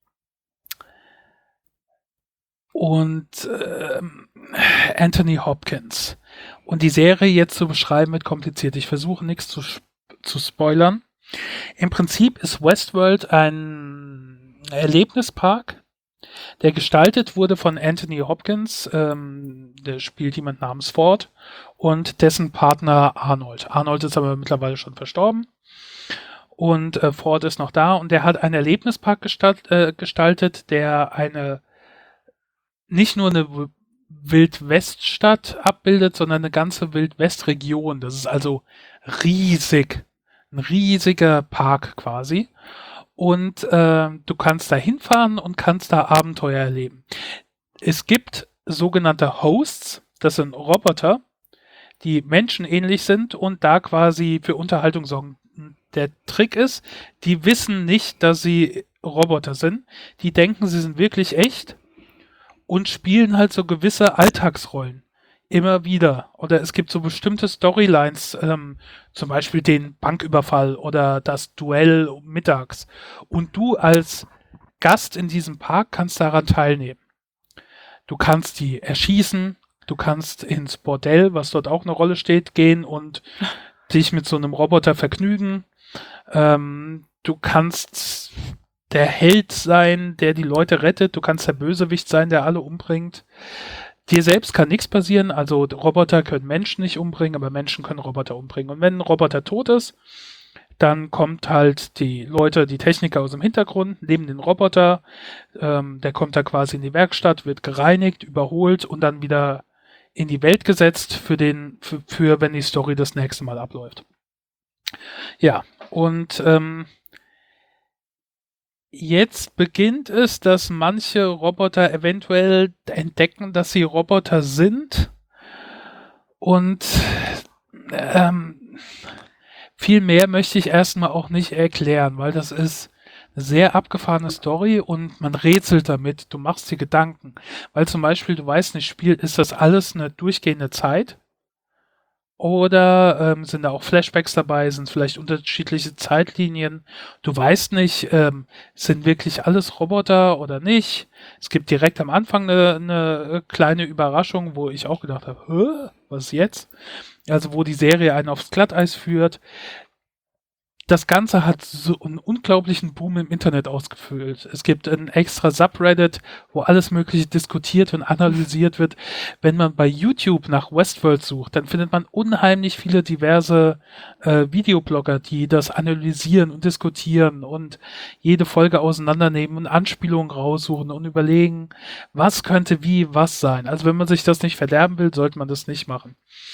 und ähm, Anthony Hopkins. Und die Serie jetzt zu beschreiben wird kompliziert. Ich versuche nichts zu, zu spoilern. Im Prinzip ist Westworld ein Erlebnispark, der gestaltet wurde von Anthony Hopkins, ähm, der spielt jemand namens Ford, und dessen Partner Arnold. Arnold ist aber mittlerweile schon verstorben und äh, Ford ist noch da und der hat einen Erlebnispark gestalt, äh, gestaltet, der eine nicht nur eine W- Wildweststadt abbildet, sondern eine ganze Wildwestregion. Das ist also riesig. Ein riesiger Park quasi. Und äh, du kannst da hinfahren und kannst da Abenteuer erleben. Es gibt sogenannte Hosts, das sind Roboter, die menschenähnlich sind und da quasi für Unterhaltung sorgen. Der Trick ist, die wissen nicht, dass sie Roboter sind. Die denken, sie sind wirklich echt und spielen halt so gewisse Alltagsrollen. Immer wieder. Oder es gibt so bestimmte Storylines, ähm, zum Beispiel den Banküberfall oder das Duell mittags. Und du als Gast in diesem Park kannst daran teilnehmen. Du kannst die erschießen, du kannst ins Bordell, was dort auch eine Rolle steht, gehen und dich mit so einem Roboter vergnügen. Ähm, du kannst der Held sein, der die Leute rettet. Du kannst der Bösewicht sein, der alle umbringt. Dir selbst kann nichts passieren, also Roboter können Menschen nicht umbringen, aber Menschen können Roboter umbringen. Und wenn ein Roboter tot ist, dann kommt halt die Leute, die Techniker aus dem Hintergrund, neben den Roboter, ähm, der kommt da quasi in die Werkstatt, wird gereinigt, überholt und dann wieder in die Welt gesetzt für den, für, für wenn die Story das nächste Mal abläuft. Ja, und ähm, jetzt beginnt es, dass manche Roboter eventuell entdecken, dass sie Roboter sind und ähm, viel mehr möchte ich erstmal auch nicht erklären, weil das ist eine sehr abgefahrene Story und man rätselt damit, du machst dir Gedanken, weil zum Beispiel, du weißt nicht, spielt, ist das alles eine durchgehende Zeit Oder ähm, sind da auch Flashbacks dabei, sind vielleicht unterschiedliche Zeitlinien. Du weißt nicht, ähm, sind wirklich alles Roboter oder nicht. Es gibt direkt am Anfang eine, eine kleine Überraschung, wo ich auch gedacht habe, hä, was jetzt? Also wo die Serie einen aufs Glatteis führt. Das Ganze hat so einen unglaublichen Boom im Internet ausgefüllt. Es gibt ein extra Subreddit, wo alles Mögliche diskutiert und analysiert wird. Wenn man bei YouTube nach Westworld sucht, dann findet man unheimlich viele diverse äh, Videoblogger, die das analysieren und diskutieren und jede Folge auseinandernehmen und Anspielungen raussuchen und überlegen, was könnte wie was sein. Also wenn man sich das nicht verderben will, sollte man das nicht machen.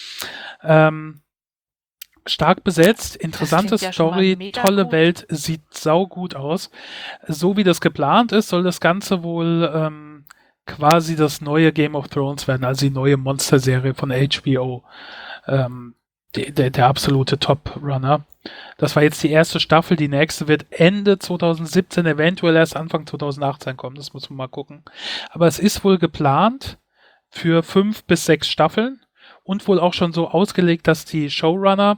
Ähm, Stark besetzt, interessante ja schon mal Story, mega tolle gut. Welt, sieht saugut aus. So wie das geplant ist, soll das Ganze wohl ähm, quasi das neue Game of Thrones werden, also die neue Monster-Serie von H B O. Ähm, der, der, der absolute Top-Runner. Das war jetzt die erste Staffel, die nächste wird Ende zwanzig siebzehn, eventuell erst Anfang zwanzig achtzehn kommen, das muss man mal gucken. Aber es ist wohl geplant für fünf bis sechs Staffeln und wohl auch schon so ausgelegt, dass die Showrunner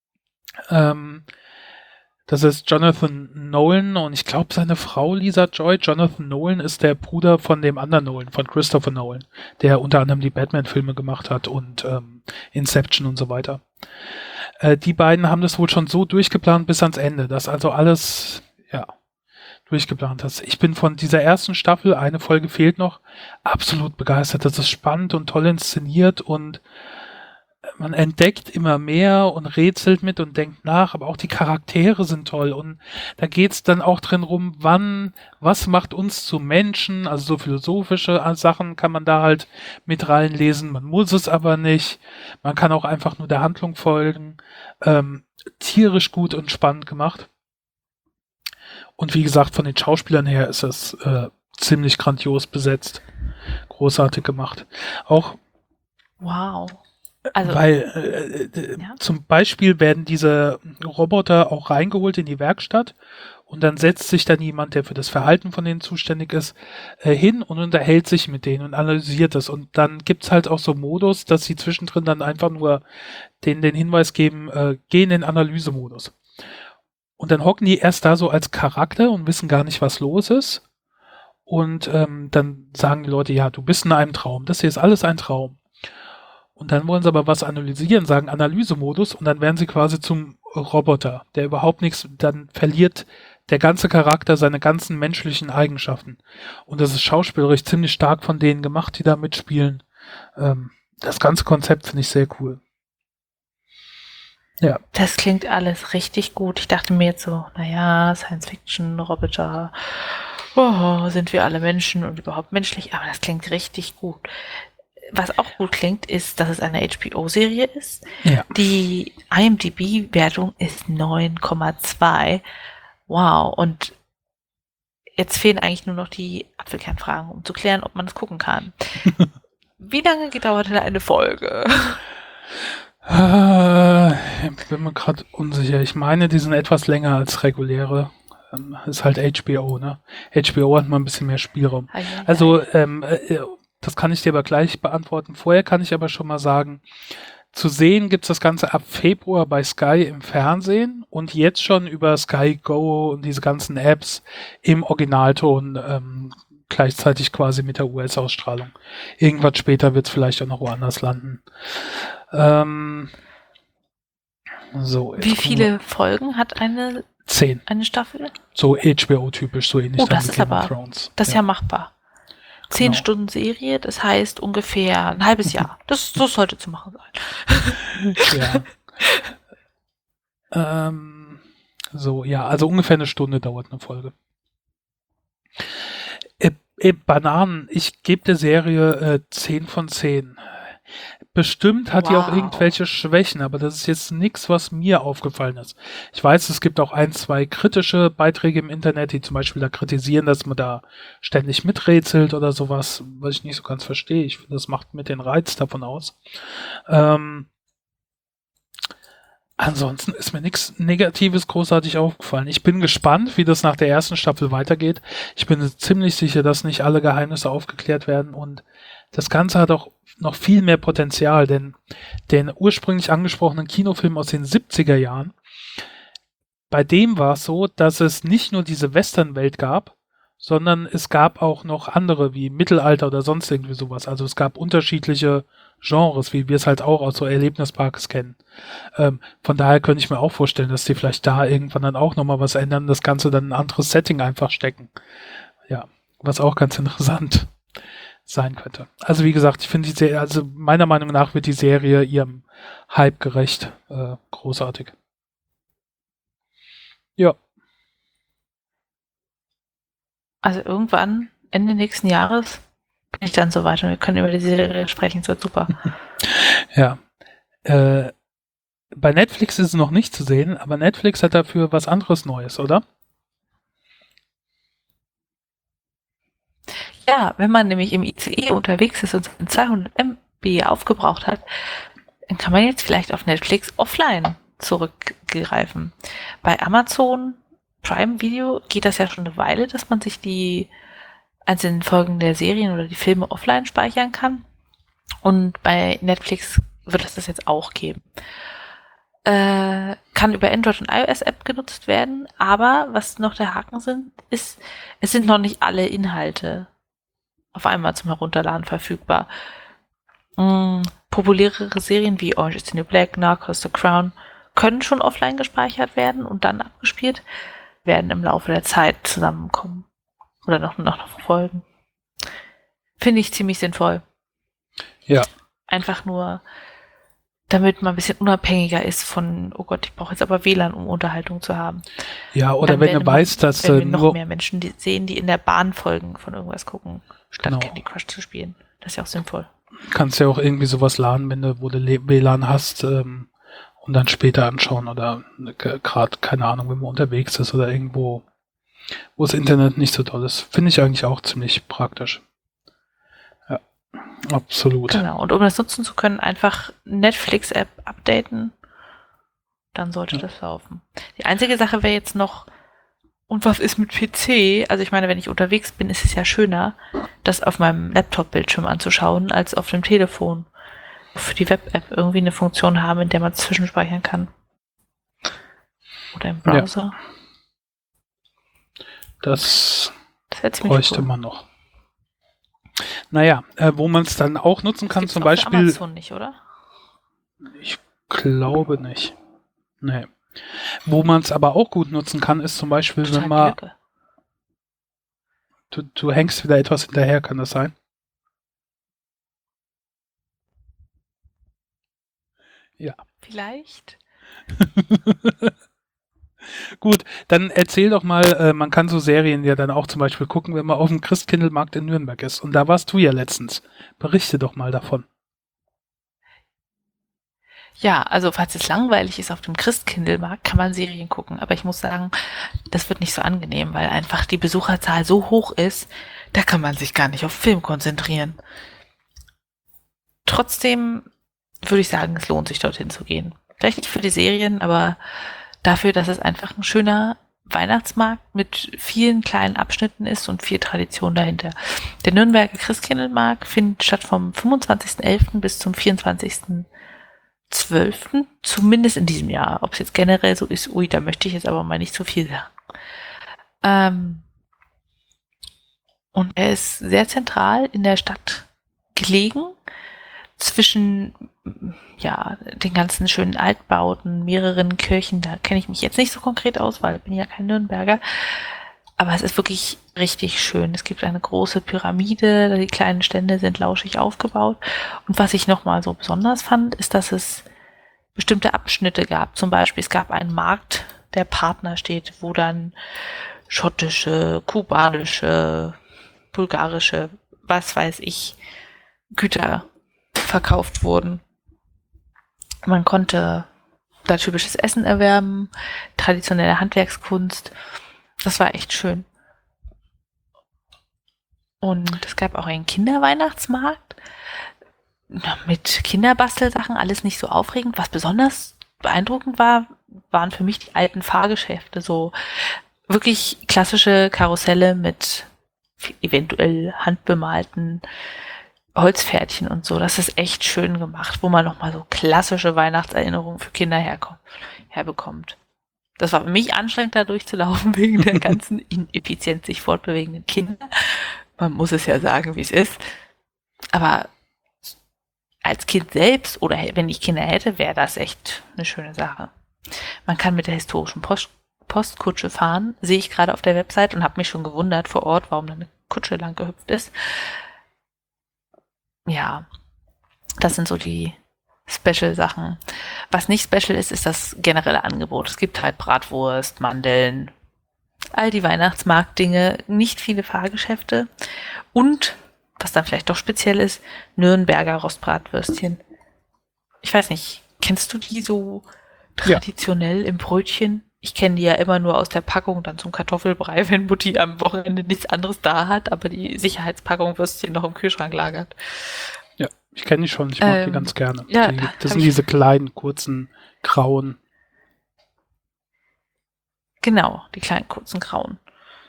Ähm, das ist Jonathan Nolan und ich glaube seine Frau Lisa Joy. Jonathan Nolan ist der Bruder von dem anderen Nolan, von Christopher Nolan, der unter anderem die Batman-Filme gemacht hat und ähm, Inception und so weiter. Äh, die beiden haben das wohl schon so durchgeplant bis ans Ende, dass also alles, ja, durchgeplant ist. Ich bin von dieser ersten Staffel, eine Folge fehlt noch, absolut begeistert. Das ist spannend und toll inszeniert und man entdeckt immer mehr und rätselt mit und denkt nach, aber auch die Charaktere sind toll und da geht's dann auch drin rum, wann, was macht uns zu Menschen, also so philosophische Sachen kann man da halt mit reinlesen, man muss es aber nicht, man kann auch einfach nur der Handlung folgen, ähm, tierisch gut und spannend gemacht und wie gesagt, von den Schauspielern her ist es äh, ziemlich grandios besetzt, großartig gemacht, auch Wow. Also, Weil äh, äh, ja. zum Beispiel werden diese Roboter auch reingeholt in die Werkstatt und dann setzt sich dann jemand, der für das Verhalten von denen zuständig ist, äh, hin und unterhält sich mit denen und analysiert das. Und dann gibt's halt auch so Modus, dass sie zwischendrin dann einfach nur denen den Hinweis geben, äh, geh in den Analysemodus. Und dann hocken die erst da so als Charakter und wissen gar nicht, was los ist. Und ähm, dann sagen die Leute, ja, du bist in einem Traum. Das hier ist alles ein Traum. Und dann wollen sie aber was analysieren, sagen Analysemodus und dann werden sie quasi zum Roboter, der überhaupt nichts, dann verliert der ganze Charakter seine ganzen menschlichen Eigenschaften. Und das ist schauspielerisch ziemlich stark von denen gemacht, die da mitspielen. Ähm, das ganze Konzept finde ich sehr cool. Ja. Das klingt alles richtig gut. Ich dachte mir jetzt so, naja, Science Fiction, Roboter, oh, sind wir alle Menschen und überhaupt menschlich, aber das klingt richtig gut. Was auch gut klingt, ist, dass es eine H B O-Serie ist. Ja. Die I M D B-Wertung ist neun Komma zwei. Wow. Und jetzt fehlen eigentlich nur noch die Apfelkernfragen, um zu klären, ob man es gucken kann. Wie lange gedauert denn eine Folge? Äh, ich bin mir gerade unsicher. Ich meine, die sind etwas länger als reguläre. Ähm, ist halt H B O, ne? H B O hat mal ein bisschen mehr Spielraum. Ah, ja, ja. Also, ähm, äh, das kann ich dir aber gleich beantworten. Vorher kann ich aber schon mal sagen, zu sehen gibt's das Ganze ab Februar bei Sky im Fernsehen und jetzt schon über Sky Go und diese ganzen Apps im Originalton ähm, gleichzeitig quasi mit der U S-Ausstrahlung. Irgendwas später wird's vielleicht auch noch woanders landen. Ähm, so, jetzt Wie gucken viele wir. Folgen hat eine, Zehn. eine Staffel? So H B O-typisch, so ähnlich Oh, dann das mit ist Game of aber, Thrones. das ist ja machbar. Zehn Genau. Stunden Serie, das heißt ungefähr ein halbes Jahr. Das, das sollte zu machen sein. Ja. ähm, so, ja, also ungefähr eine Stunde dauert eine Folge. Äh, äh, Bananen, ich gebe der Serie äh, zehn von zehn. Bestimmt hat die auch Wow. irgendwelche Schwächen, aber das ist jetzt nichts, was mir aufgefallen ist. Ich weiß, es gibt auch ein, zwei kritische Beiträge im Internet, die zum Beispiel da kritisieren, dass man da ständig miträtselt oder sowas, was ich nicht so ganz verstehe. Ich finde, das macht mit den Reiz davon aus. Ähm, Ansonsten ist mir nichts Negatives großartig aufgefallen. Ich bin gespannt, wie das nach der ersten Staffel weitergeht. Ich bin ziemlich sicher, dass nicht alle Geheimnisse aufgeklärt werden und das Ganze hat auch noch viel mehr Potenzial, denn den ursprünglich angesprochenen Kinofilm aus den siebziger Jahren, bei dem war es so, dass es nicht nur diese Western-Welt gab, sondern es gab auch noch andere wie Mittelalter oder sonst irgendwie sowas. Also es gab unterschiedliche Genres, wie wir es halt auch aus so Erlebnisparks kennen. Ähm, von daher könnte ich mir auch vorstellen, dass die vielleicht da irgendwann dann auch nochmal was ändern, das Ganze dann in ein anderes Setting einfach stecken. Ja, was auch ganz interessant sein könnte. Also wie gesagt, ich finde die Serie, also meiner Meinung nach wird die Serie ihrem Hype gerecht. Äh, großartig. Ja. Also irgendwann, Ende nächsten Jahres, bin ich dann so weit und wir können über die Serie sprechen. Das wird super. Ja. Äh, bei Netflix ist es noch nicht zu sehen, aber Netflix hat dafür was anderes Neues, oder? Ja, wenn man nämlich im I C E unterwegs ist und zweihundert Megabyte aufgebraucht hat, dann kann man jetzt vielleicht auf Netflix offline zurückgreifen. Bei Amazon Prime Video geht das ja schon eine Weile, dass man sich die einzelnen Folgen der Serien oder die Filme offline speichern kann. Und bei Netflix wird es das jetzt auch geben. Äh, kann über Android und iOS-App genutzt werden, aber was noch der Haken sind, ist, es sind noch nicht alle Inhalte auf einmal zum Herunterladen verfügbar. Mm, populärere Serien wie Orange is the New Black, Narcos, The Crown können schon offline gespeichert werden und dann abgespielt, werden im Laufe der Zeit zusammenkommen. Oder noch, noch, noch folgen. Finde ich ziemlich sinnvoll. Ja. Einfach nur, damit man ein bisschen unabhängiger ist von, oh Gott, ich brauche jetzt aber W L A N, um Unterhaltung zu haben. Ja, oder Dann wenn werden du wir- weißt, dass wenn äh, wir noch nur mehr Menschen die sehen, die in der Bahn Folgen von irgendwas gucken, statt Genau. Candy Crush zu spielen. Das ist ja auch sinnvoll. kannst ja auch irgendwie sowas laden, wenn du, wo du Le- W L A N hast, ähm, und dann später anschauen oder gerade, keine Ahnung, wenn man unterwegs ist oder irgendwo, wo das Internet nicht so toll ist. Finde ich eigentlich auch ziemlich praktisch. Ja, absolut. Genau. Und um das nutzen zu können, einfach Netflix-App updaten. Dann sollte Ja. das laufen. Die einzige Sache wäre jetzt noch, und was ist mit P C? Also ich meine, wenn ich unterwegs bin, ist es ja schöner, das auf meinem Laptop-Bildschirm anzuschauen, als auf dem Telefon. Für die Web-App irgendwie eine Funktion haben, in der man zwischenspeichern kann. Oder im Browser. Das Das wäre ziemlich bräuchte cool. man noch. Naja, äh, wo man es dann auch nutzen kann, Gibt's zum auf der Beispiel, Amazon nicht, oder? ich glaube nicht. Nee. Wo man es aber auch gut nutzen kann, ist zum Beispiel, Total wenn man, Glücke. du, du hängst wieder etwas hinterher, kann das sein? Vielleicht. Gut, dann erzähl doch mal, äh, man kann so Serien ja dann auch zum Beispiel gucken, wenn man auf dem Christkindlmarkt in Nürnberg ist. Und da warst du ja letztens. Berichte doch mal davon. Ja, also falls es langweilig ist auf dem Christkindlmarkt, kann man Serien gucken. Aber ich muss sagen, das wird nicht so angenehm, weil einfach die Besucherzahl so hoch ist, da kann man sich gar nicht auf Film konzentrieren. Trotzdem würde ich sagen, es lohnt sich, dorthin zu gehen. Vielleicht nicht für die Serien, aber dafür, dass es einfach ein schöner Weihnachtsmarkt mit vielen kleinen Abschnitten ist und viel Tradition dahinter. Der Nürnberger Christkindlmarkt findet statt vom fünfundzwanzigsten elften bis zum vierundzwanzigsten zwölften Zumindest in diesem Jahr. Ob es jetzt generell so ist, ui, da möchte ich jetzt aber mal nicht so viel sagen. Ähm, und er ist sehr zentral in der Stadt gelegen, zwischen ja, den ganzen schönen Altbauten, mehreren Kirchen. Da kenne ich mich jetzt nicht so konkret aus, weil ich bin ja kein Nürnberger. Aber es ist wirklich richtig schön. Es gibt eine große Pyramide, die kleinen Stände sind lauschig aufgebaut. Und was ich nochmal so besonders fand, ist, dass es bestimmte Abschnitte gab. Zum Beispiel, es gab einen Markt, der Partner steht, wo dann schottische, kubanische, bulgarische, was weiß ich, Güter verkauft wurden. Man konnte da typisches Essen erwerben, traditionelle Handwerkskunst. Das war echt schön. Und es gab auch einen Kinderweihnachtsmarkt mit Kinderbastelsachen, alles nicht so aufregend. Was besonders beeindruckend war, waren für mich die alten Fahrgeschäfte, so wirklich klassische Karusselle mit eventuell handbemalten Holzpferdchen und so. Das ist echt schön gemacht, wo man nochmal so klassische Weihnachtserinnerungen für Kinder herkommt, herbekommt. Das war für mich anstrengend, da durchzulaufen, wegen der ganzen ineffizient sich fortbewegenden Kinder. Man muss es ja sagen, wie es ist. Aber als Kind selbst oder wenn ich Kinder hätte, wäre das echt eine schöne Sache. Man kann mit der historischen Post Postkutsche fahren, sehe ich gerade auf der Website und habe mich schon gewundert vor Ort, warum da eine Kutsche lang gehüpft ist. Ja, das sind so die Special-Sachen. Was nicht special ist, ist das generelle Angebot. Es gibt halt Bratwurst, Mandeln, all die Weihnachtsmarktdinge, nicht viele Fahrgeschäfte und, was dann vielleicht doch speziell ist, Nürnberger Rostbratwürstchen. Ich weiß nicht, kennst du die so traditionell ja. im Brötchen? Ich kenne die ja immer nur aus der Packung, dann zum Kartoffelbrei, wenn Mutti am Wochenende nichts anderes da hat, aber die Sicherheitspackung Würstchen noch im Kühlschrank lagert. Ja, ich kenne die schon, ich mag ähm, die ganz gerne. Ja, die, das sind diese kleinen, kurzen, grauen. Genau, die kleinen, kurzen, grauen.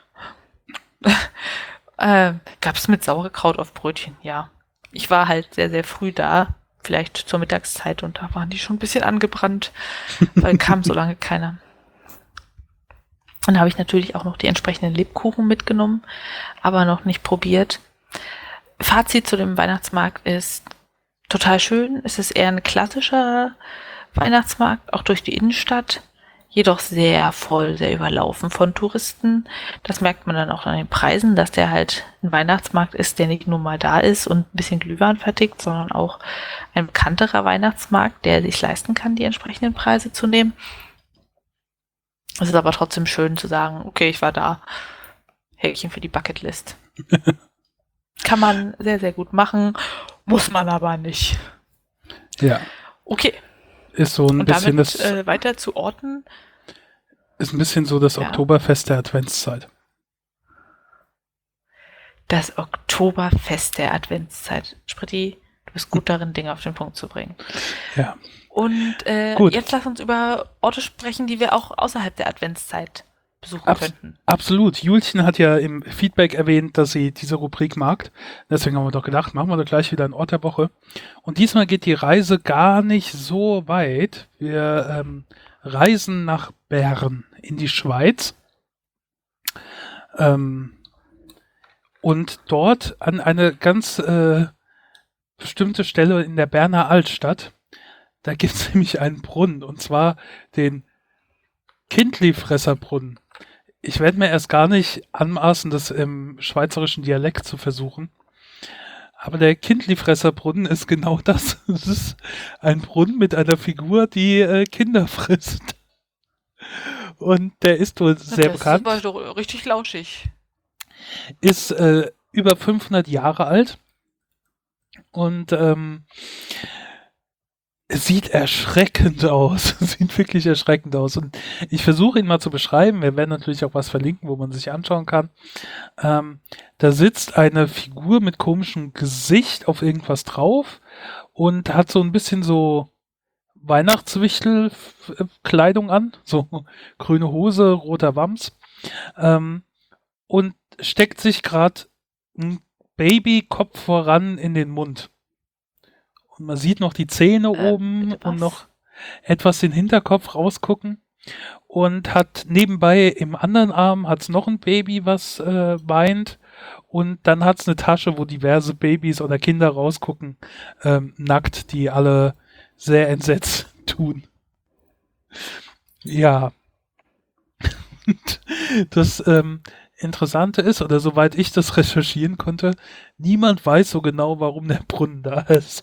äh, Gab es mit Sauerkraut auf Brötchen, ja. Ich war halt sehr, sehr früh da, vielleicht zur Mittagszeit, und da waren die schon ein bisschen angebrannt, weil kam so lange keiner. Dann habe ich natürlich auch noch die entsprechenden Lebkuchen mitgenommen, aber noch nicht probiert. Fazit zu dem Weihnachtsmarkt ist total schön. Es ist eher ein klassischer Weihnachtsmarkt, auch durch die Innenstadt, jedoch sehr voll, sehr überlaufen von Touristen. Das merkt man dann auch an den Preisen, dass der halt ein Weihnachtsmarkt ist, der nicht nur mal da ist und ein bisschen Glühwein vertickt, sondern auch ein bekannterer Weihnachtsmarkt, der sich leisten kann, die entsprechenden Preise zu nehmen. Es ist aber trotzdem schön zu sagen, okay, ich war da. Häkchen für die Bucketlist. Kann man sehr, sehr gut machen, muss man aber nicht. Ja. Okay. Ist so ein Und bisschen damit, das. Äh, weiter zu Orten. Ist ein bisschen so das ja. Oktoberfest der Adventszeit. Das Oktoberfest der Adventszeit. Spritti, du bist gut darin, Dinge auf den Punkt zu bringen. Ja. Und äh, Gut. Jetzt lass uns über Orte sprechen, die wir auch außerhalb der Adventszeit besuchen Abs- könnten. Absolut. Julchen hat ja im Feedback erwähnt, dass sie diese Rubrik mag. Deswegen haben wir doch gedacht, machen wir doch gleich wieder einen Ort der Woche. Und diesmal geht die Reise gar nicht so weit. Wir ähm, reisen nach Bern in die Schweiz. Ähm, und dort an eine ganz äh, bestimmte Stelle in der Berner Altstadt. Da gibt es nämlich einen Brunnen, und zwar den Kindlifresserbrunnen. Ich werde mir erst gar nicht anmaßen, das im schweizerischen Dialekt zu versuchen. Aber der Kindlifresserbrunnen ist genau das. Es ist ein Brunnen mit einer Figur, die äh, Kinder frisst. Und der ist wohl sehr das bekannt. Das war doch richtig lauschig. Ist äh, über fünfhundert Jahre alt. Und ähm, es sieht erschreckend aus. Es sieht wirklich erschreckend aus. Und ich versuche ihn mal zu beschreiben. Wir werden natürlich auch was verlinken, wo man sich anschauen kann. Ähm, da sitzt eine Figur mit komischem Gesicht auf irgendwas drauf und hat so ein bisschen so Weihnachtswichtel-Kleidung an. So grüne Hose, roter Wams. Ähm, und steckt sich gerade ein Babykopf voran in den Mund. Und man sieht noch die Zähne äh, oben und noch etwas den Hinterkopf rausgucken. Und hat nebenbei im anderen Arm hat's noch ein Baby, was äh, weint. Und dann hat's eine Tasche, wo diverse Babys oder Kinder rausgucken, ähm, nackt, die alle sehr entsetzt tun. Ja. Das ähm, Interessante ist, oder soweit ich das recherchieren konnte, niemand weiß so genau, warum der Brunnen da ist.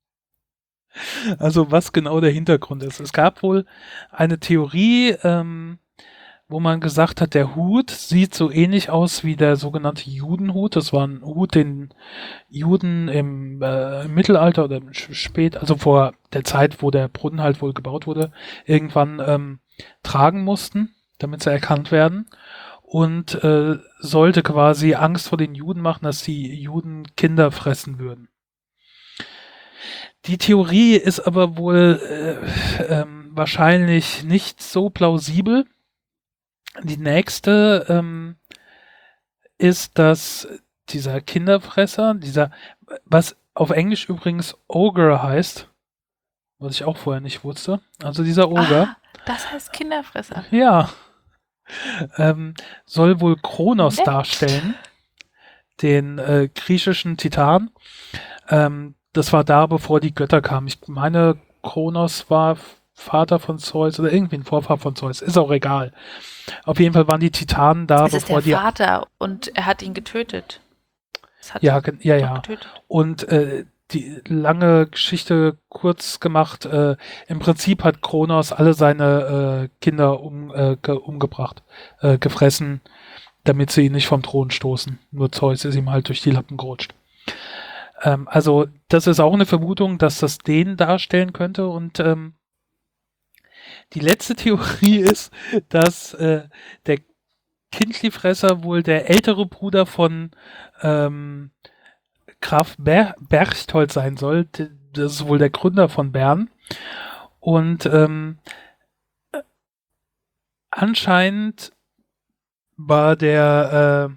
Also was genau der Hintergrund ist. Es gab wohl eine Theorie, ähm, wo man gesagt hat, der Hut sieht so ähnlich aus wie der sogenannte Judenhut. Das war ein Hut, den Juden im, äh, im Mittelalter oder spät, also vor der Zeit, wo der Brunnen halt wohl gebaut wurde, irgendwann ähm, tragen mussten, damit sie erkannt werden. Und äh, sollte quasi Angst vor den Juden machen, dass die Juden Kinder fressen würden. Die Theorie ist aber wohl äh, ähm, wahrscheinlich nicht so plausibel. Die nächste ähm, ist, dass dieser Kinderfresser, dieser, was auf Englisch übrigens Ogre heißt, was ich auch vorher nicht wusste, also dieser Ogre. Ah, das heißt Kinderfresser. Ja. Ähm, soll wohl Kronos Nett. darstellen, den äh, griechischen Titan. Ähm, das war da, bevor die Götter kamen. Ich meine, Kronos war Vater von Zeus oder irgendwie ein Vorfahr von Zeus. Ist auch egal. Auf jeden Fall waren die Titanen da, Es ist bevor der die... Vater und er hat ihn getötet. Das hat Ja, ihn gen- ja, doch ja. getötet. Und äh, die lange Geschichte kurz gemacht, äh, im Prinzip hat Kronos alle seine äh, Kinder um, äh, ge- umgebracht, äh, gefressen, damit sie ihn nicht vom Thron stoßen. Nur Zeus ist ihm halt durch die Lappen gerutscht. Ähm, also das ist auch eine Vermutung, dass das den darstellen könnte. Und ähm, die letzte Theorie ist, dass äh, der Kindlifresser wohl der ältere Bruder von ähm, Graf Ber Berchtold sein soll. D- Das ist wohl der Gründer von Bern. Und ähm, anscheinend war der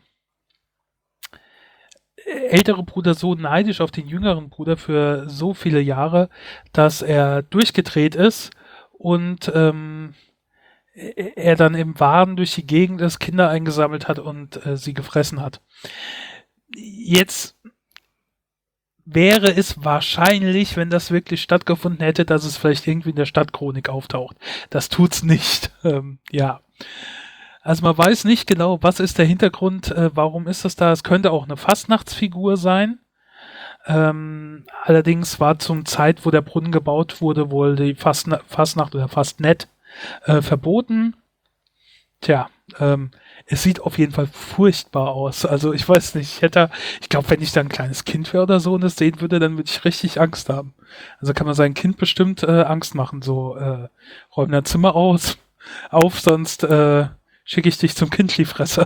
äh, ältere Bruder so neidisch auf den jüngeren Bruder für so viele Jahre, dass er durchgedreht ist und ähm, er dann im Waden durch die Gegend ist, Kinder eingesammelt hat und äh, sie gefressen hat. Jetzt wäre es wahrscheinlich, wenn das wirklich stattgefunden hätte, dass es vielleicht irgendwie in der Stadtchronik auftaucht. Das tut's nicht. Ähm, ja. Also man weiß nicht genau, was ist der Hintergrund, äh, warum ist das da. Es könnte auch eine Fastnachtsfigur sein. Ähm, allerdings war zum Zeit, wo der Brunnen gebaut wurde, wohl die Fastna Fastnacht oder Fastnet äh, verboten. Tja, ähm, es sieht auf jeden Fall furchtbar aus. Also ich weiß nicht, ich hätte, ich glaube, wenn ich da ein kleines Kind wäre oder so und das sehen würde, dann würde ich richtig Angst haben. Also kann man sein Kind bestimmt äh, Angst machen, so äh, räum dein Zimmer aus, auf, sonst äh, schicke ich dich zum Kindlifresser.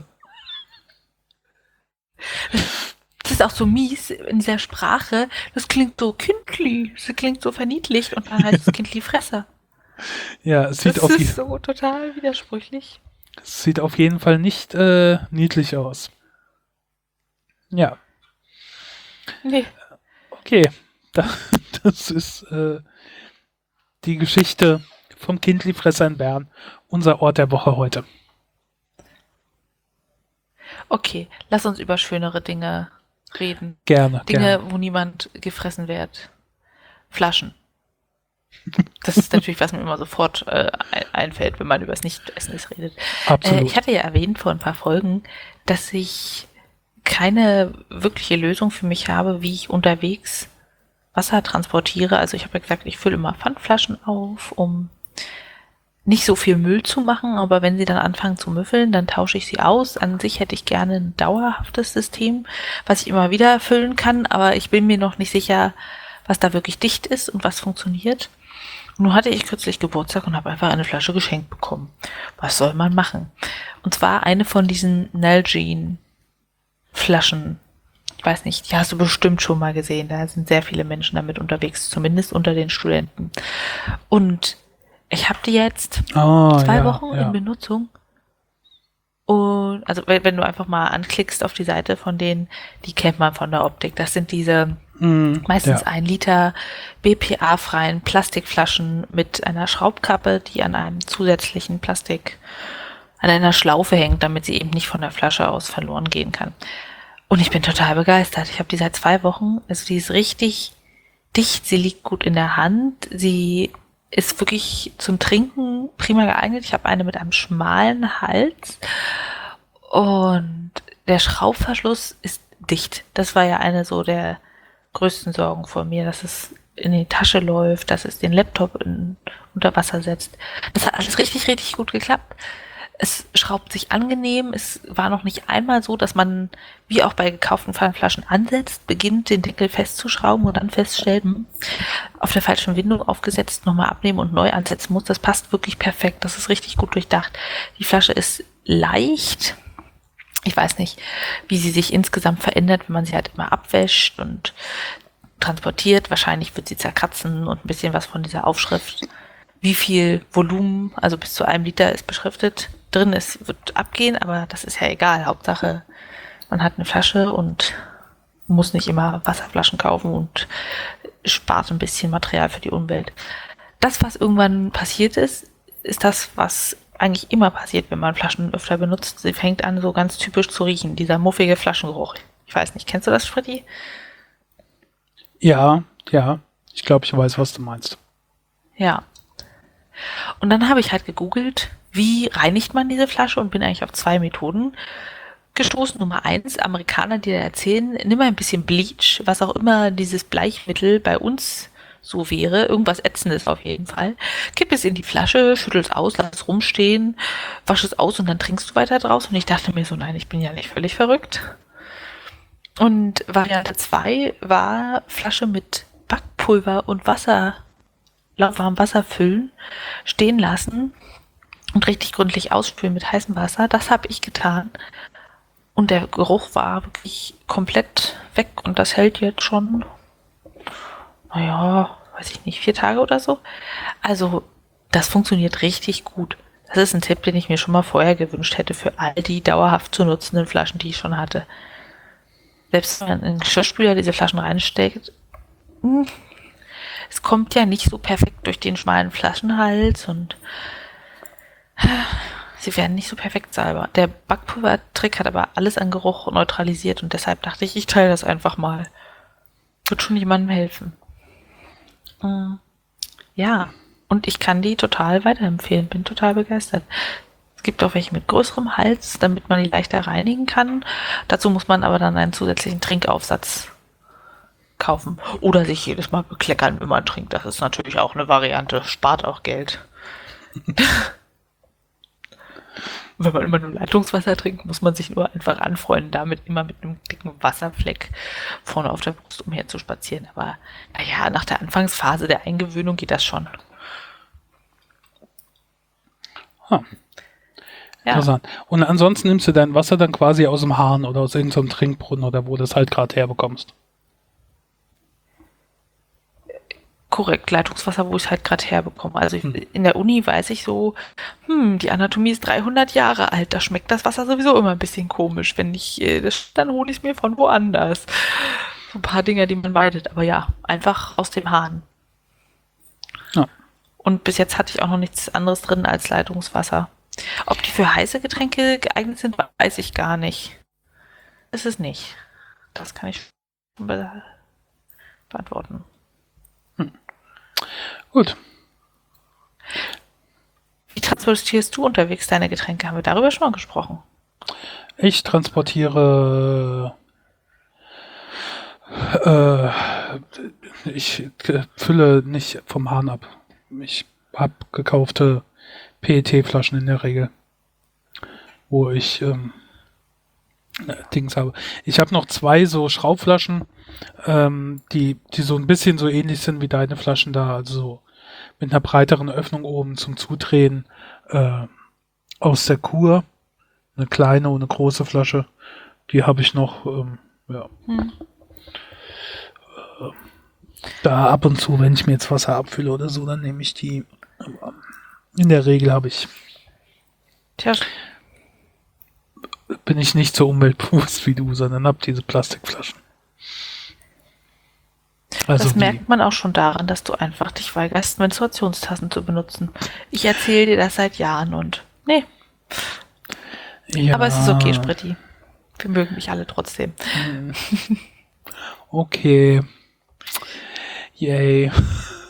Das ist auch so mies in dieser Sprache. Das klingt so kindli, das klingt so verniedlicht und dann heißt es Kindlifresser. Ja, es sieht, Das auf, je ist so total widersprüchlich. es sieht auf jeden Fall nicht äh, niedlich aus. Ja, Nee. okay. Da, das ist äh, die Geschichte vom Kindlifresser in Bern, unser Ort der Woche heute. Okay, lass uns über schönere Dinge reden. Gerne, Dinge, gerne. wo niemand gefressen wird. Flaschen. Das ist natürlich, was mir immer sofort äh, ein- einfällt, wenn man über das Nicht-Essen redet. Äh, Absolut. ich hatte ja erwähnt vor ein paar Folgen, dass ich keine wirkliche Lösung für mich habe, wie ich unterwegs Wasser transportiere. Also ich habe ja gesagt, ich fülle immer Pfandflaschen auf, um nicht so viel Müll zu machen, aber wenn sie dann anfangen zu müffeln, dann tausche ich sie aus. An sich hätte ich gerne ein dauerhaftes System, was ich immer wieder füllen kann, aber ich bin mir noch nicht sicher, was da wirklich dicht ist und was funktioniert. Und nun hatte ich kürzlich Geburtstag und habe einfach eine Flasche geschenkt bekommen. Was soll man machen? Und zwar eine von diesen Nalgene Flaschen. Ich weiß nicht, die hast du bestimmt schon mal gesehen. Da sind sehr viele Menschen damit unterwegs, zumindest unter den Studenten. Und ich habe die jetzt Ah, zwei ja, Wochen ja. in Benutzung. Und also wenn, wenn du einfach mal anklickst auf die Seite von denen, die kennt man von der Optik. Das sind diese Mm, meistens ja. ein Liter B P A-freien Plastikflaschen mit einer Schraubkappe, die an einem zusätzlichen Plastik, an einer Schlaufe hängt, damit sie eben nicht von der Flasche aus verloren gehen kann. Und ich bin total begeistert. Ich habe die seit zwei Wochen. Also die ist richtig dicht, sie liegt gut in der Hand, sie ist wirklich zum Trinken prima geeignet. Ich habe eine mit einem schmalen Hals und der Schraubverschluss ist dicht. Das war ja eine so der größten Sorgen von mir, dass es in die Tasche läuft, dass es den Laptop in, unter Wasser setzt. Das hat alles richtig, richtig gut geklappt. Es schraubt sich angenehm. Es war noch nicht einmal so, dass man, wie auch bei gekauften Pfandflaschen, ansetzt, beginnt, den Deckel festzuschrauben und dann feststellt, hm, auf der falschen Windung aufgesetzt, nochmal abnehmen und neu ansetzen muss. Das passt wirklich perfekt. Das ist richtig gut durchdacht. Die Flasche ist leicht. Ich weiß nicht, wie sie sich insgesamt verändert, wenn man sie halt immer abwäscht und transportiert. Wahrscheinlich wird sie zerkratzen und ein bisschen was von dieser Aufschrift wie viel Volumen, also bis zu einem Liter ist beschriftet, drin ist, wird abgehen, aber das ist ja egal. Hauptsache, man hat eine Flasche und muss nicht immer Wasserflaschen kaufen und spart ein bisschen Material für die Umwelt. Das, was irgendwann passiert ist, ist das, was eigentlich immer passiert, wenn man Flaschen öfter benutzt. Sie fängt an, so ganz typisch zu riechen, dieser muffige Flaschengeruch. Ich weiß nicht, kennst du das, Freddy? Ja, ja. Ich glaube, ich weiß, was du meinst. Ja. Und dann habe ich halt gegoogelt, wie reinigt man diese Flasche und bin eigentlich auf zwei Methoden gestoßen. Nummer eins, Amerikaner, die da erzählen, nimm ein bisschen Bleach, was auch immer dieses Bleichmittel bei uns so wäre, irgendwas Ätzendes auf jeden Fall. Kipp es in die Flasche, schüttel es aus, lass es rumstehen, wasch es aus und dann trinkst du weiter draus. Und ich dachte mir so, nein, ich bin ja nicht völlig verrückt. Und Variante zwei war Flasche mit Backpulver und Wasser, lauwarmem Wasser füllen, stehen lassen und richtig gründlich ausspülen mit heißem Wasser. Das habe ich getan. Und der Geruch war wirklich komplett weg. Und das hält jetzt schon, naja, weiß ich nicht, vier Tage oder so. Also, das funktioniert richtig gut. Das ist ein Tipp, den ich mir schon mal vorher gewünscht hätte für all die dauerhaft zu nutzenden Flaschen, die ich schon hatte. Selbst wenn man in den Geschirrspüler diese Flaschen reinsteckt, mh, es kommt ja nicht so perfekt durch den schmalen Flaschenhals und sie werden nicht so perfekt sauber. Der Backpulvertrick hat aber alles an Geruch neutralisiert und deshalb dachte ich, ich teile das einfach mal. Wird schon jemandem helfen. Hm. Ja, und ich kann die total weiterempfehlen, bin total begeistert. Es gibt auch welche mit größerem Hals, damit man die leichter reinigen kann. Dazu muss man aber dann einen zusätzlichen Trinkaufsatz kaufen. Oder sich jedes Mal bekleckern, wenn man trinkt. Das ist natürlich auch eine Variante. Spart auch Geld. Wenn man immer nur Leitungswasser trinkt, muss man sich nur einfach anfreunden, damit immer mit einem dicken Wasserfleck vorne auf der Brust umher zu spazieren. Aber naja, nach der Anfangsphase der Eingewöhnung geht das schon. Ah. Ja. Interessant. Und ansonsten nimmst du dein Wasser dann quasi aus dem Hahn oder aus irgendeinem Trinkbrunnen oder wo du das halt gerade herbekommst. Korrekt, Leitungswasser, wo ich es halt gerade herbekomme. Also ich, in der Uni weiß ich so, hm, die Anatomie ist dreihundert Jahre alt, da schmeckt das Wasser sowieso immer ein bisschen komisch. Wenn ich, äh, das, dann hole ich es mir von woanders. So ein paar Dinge, die man weidet. Aber ja, einfach aus dem Hahn. Ja. Und bis jetzt hatte ich auch noch nichts anderes drin als Leitungswasser. Ob die für heiße Getränke geeignet sind, weiß ich gar nicht. Ist es nicht. Das kann ich be- beantworten. Gut. Wie transportierst du unterwegs deine Getränke? Haben wir darüber schon mal gesprochen? Ich transportiere äh, ich äh, fülle nicht vom Hahn ab. Ich habe gekaufte P E T-Flaschen in der Regel, wo ich ähm, Dings habe. Ich habe noch zwei so Schraubflaschen, ähm, die, die so ein bisschen so ähnlich sind wie deine Flaschen da, also so mit einer breiteren Öffnung oben zum Zudrehen äh, aus der Kur. Eine kleine und eine große Flasche. Die habe ich noch, ähm, ja. Hm. Äh, da ab und zu, wenn ich mir jetzt Wasser abfülle oder so, dann nehme ich die. In der Regel habe ich Tja, bin ich nicht so umweltbewusst wie du, sondern habe diese Plastikflaschen. Also das die, merkt man auch schon daran, dass du einfach dich weigerst, Menstruationstassen zu benutzen. Ich erzähle dir das seit Jahren und nee, ja, aber es ist okay, Spritti. Wir mögen mich alle trotzdem. Okay. Yay.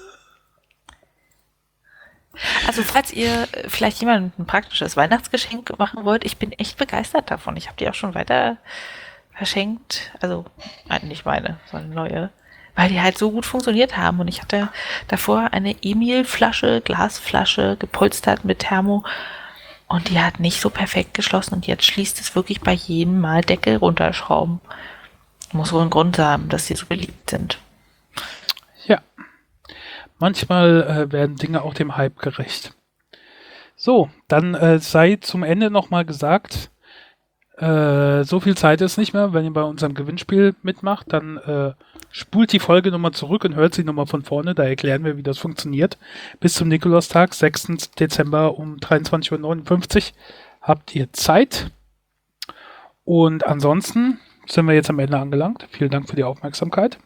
Also falls ihr vielleicht jemandem ein praktisches Weihnachtsgeschenk machen wollt, ich bin echt begeistert davon. Ich habe die auch schon weiter verschenkt. Also nein, nicht meine, sondern neue. Weil die halt so gut funktioniert haben. Und ich hatte davor eine Emil-Flasche, Glasflasche, gepolstert mit Thermo. Und die hat nicht so perfekt geschlossen. Und jetzt schließt es wirklich bei jedem Mal Deckel runterschrauben. Muss wohl einen Grund haben, dass sie so beliebt sind. Ja. Manchmal äh, werden Dinge auch dem Hype gerecht. So, dann äh, sei zum Ende nochmal gesagt, Äh, so viel Zeit ist nicht mehr. Wenn ihr bei unserem Gewinnspiel mitmacht, dann äh, spult die Folge nochmal zurück und hört sie nochmal von vorne. Da erklären wir, wie das funktioniert. Bis zum Nikolaustag, sechsten Dezember um dreiundzwanzig Uhr neunundfünfzig habt ihr Zeit. Und ansonsten sind wir jetzt am Ende angelangt. Vielen Dank für die Aufmerksamkeit.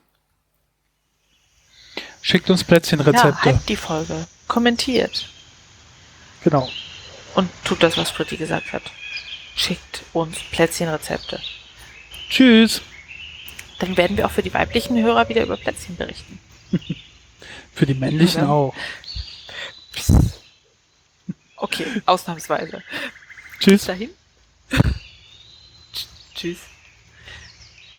Schickt uns Plätzchenrezepte. Ja, hypt die Folge. Kommentiert. Genau. Und tut das, was Fritti gesagt hat. Schickt uns Plätzchenrezepte. Tschüss. Dann werden wir auch für die weiblichen Hörer wieder über Plätzchen berichten. Für die männlichen Ja. auch. Okay, ausnahmsweise. Tschüss. Bis dahin. Tschüss.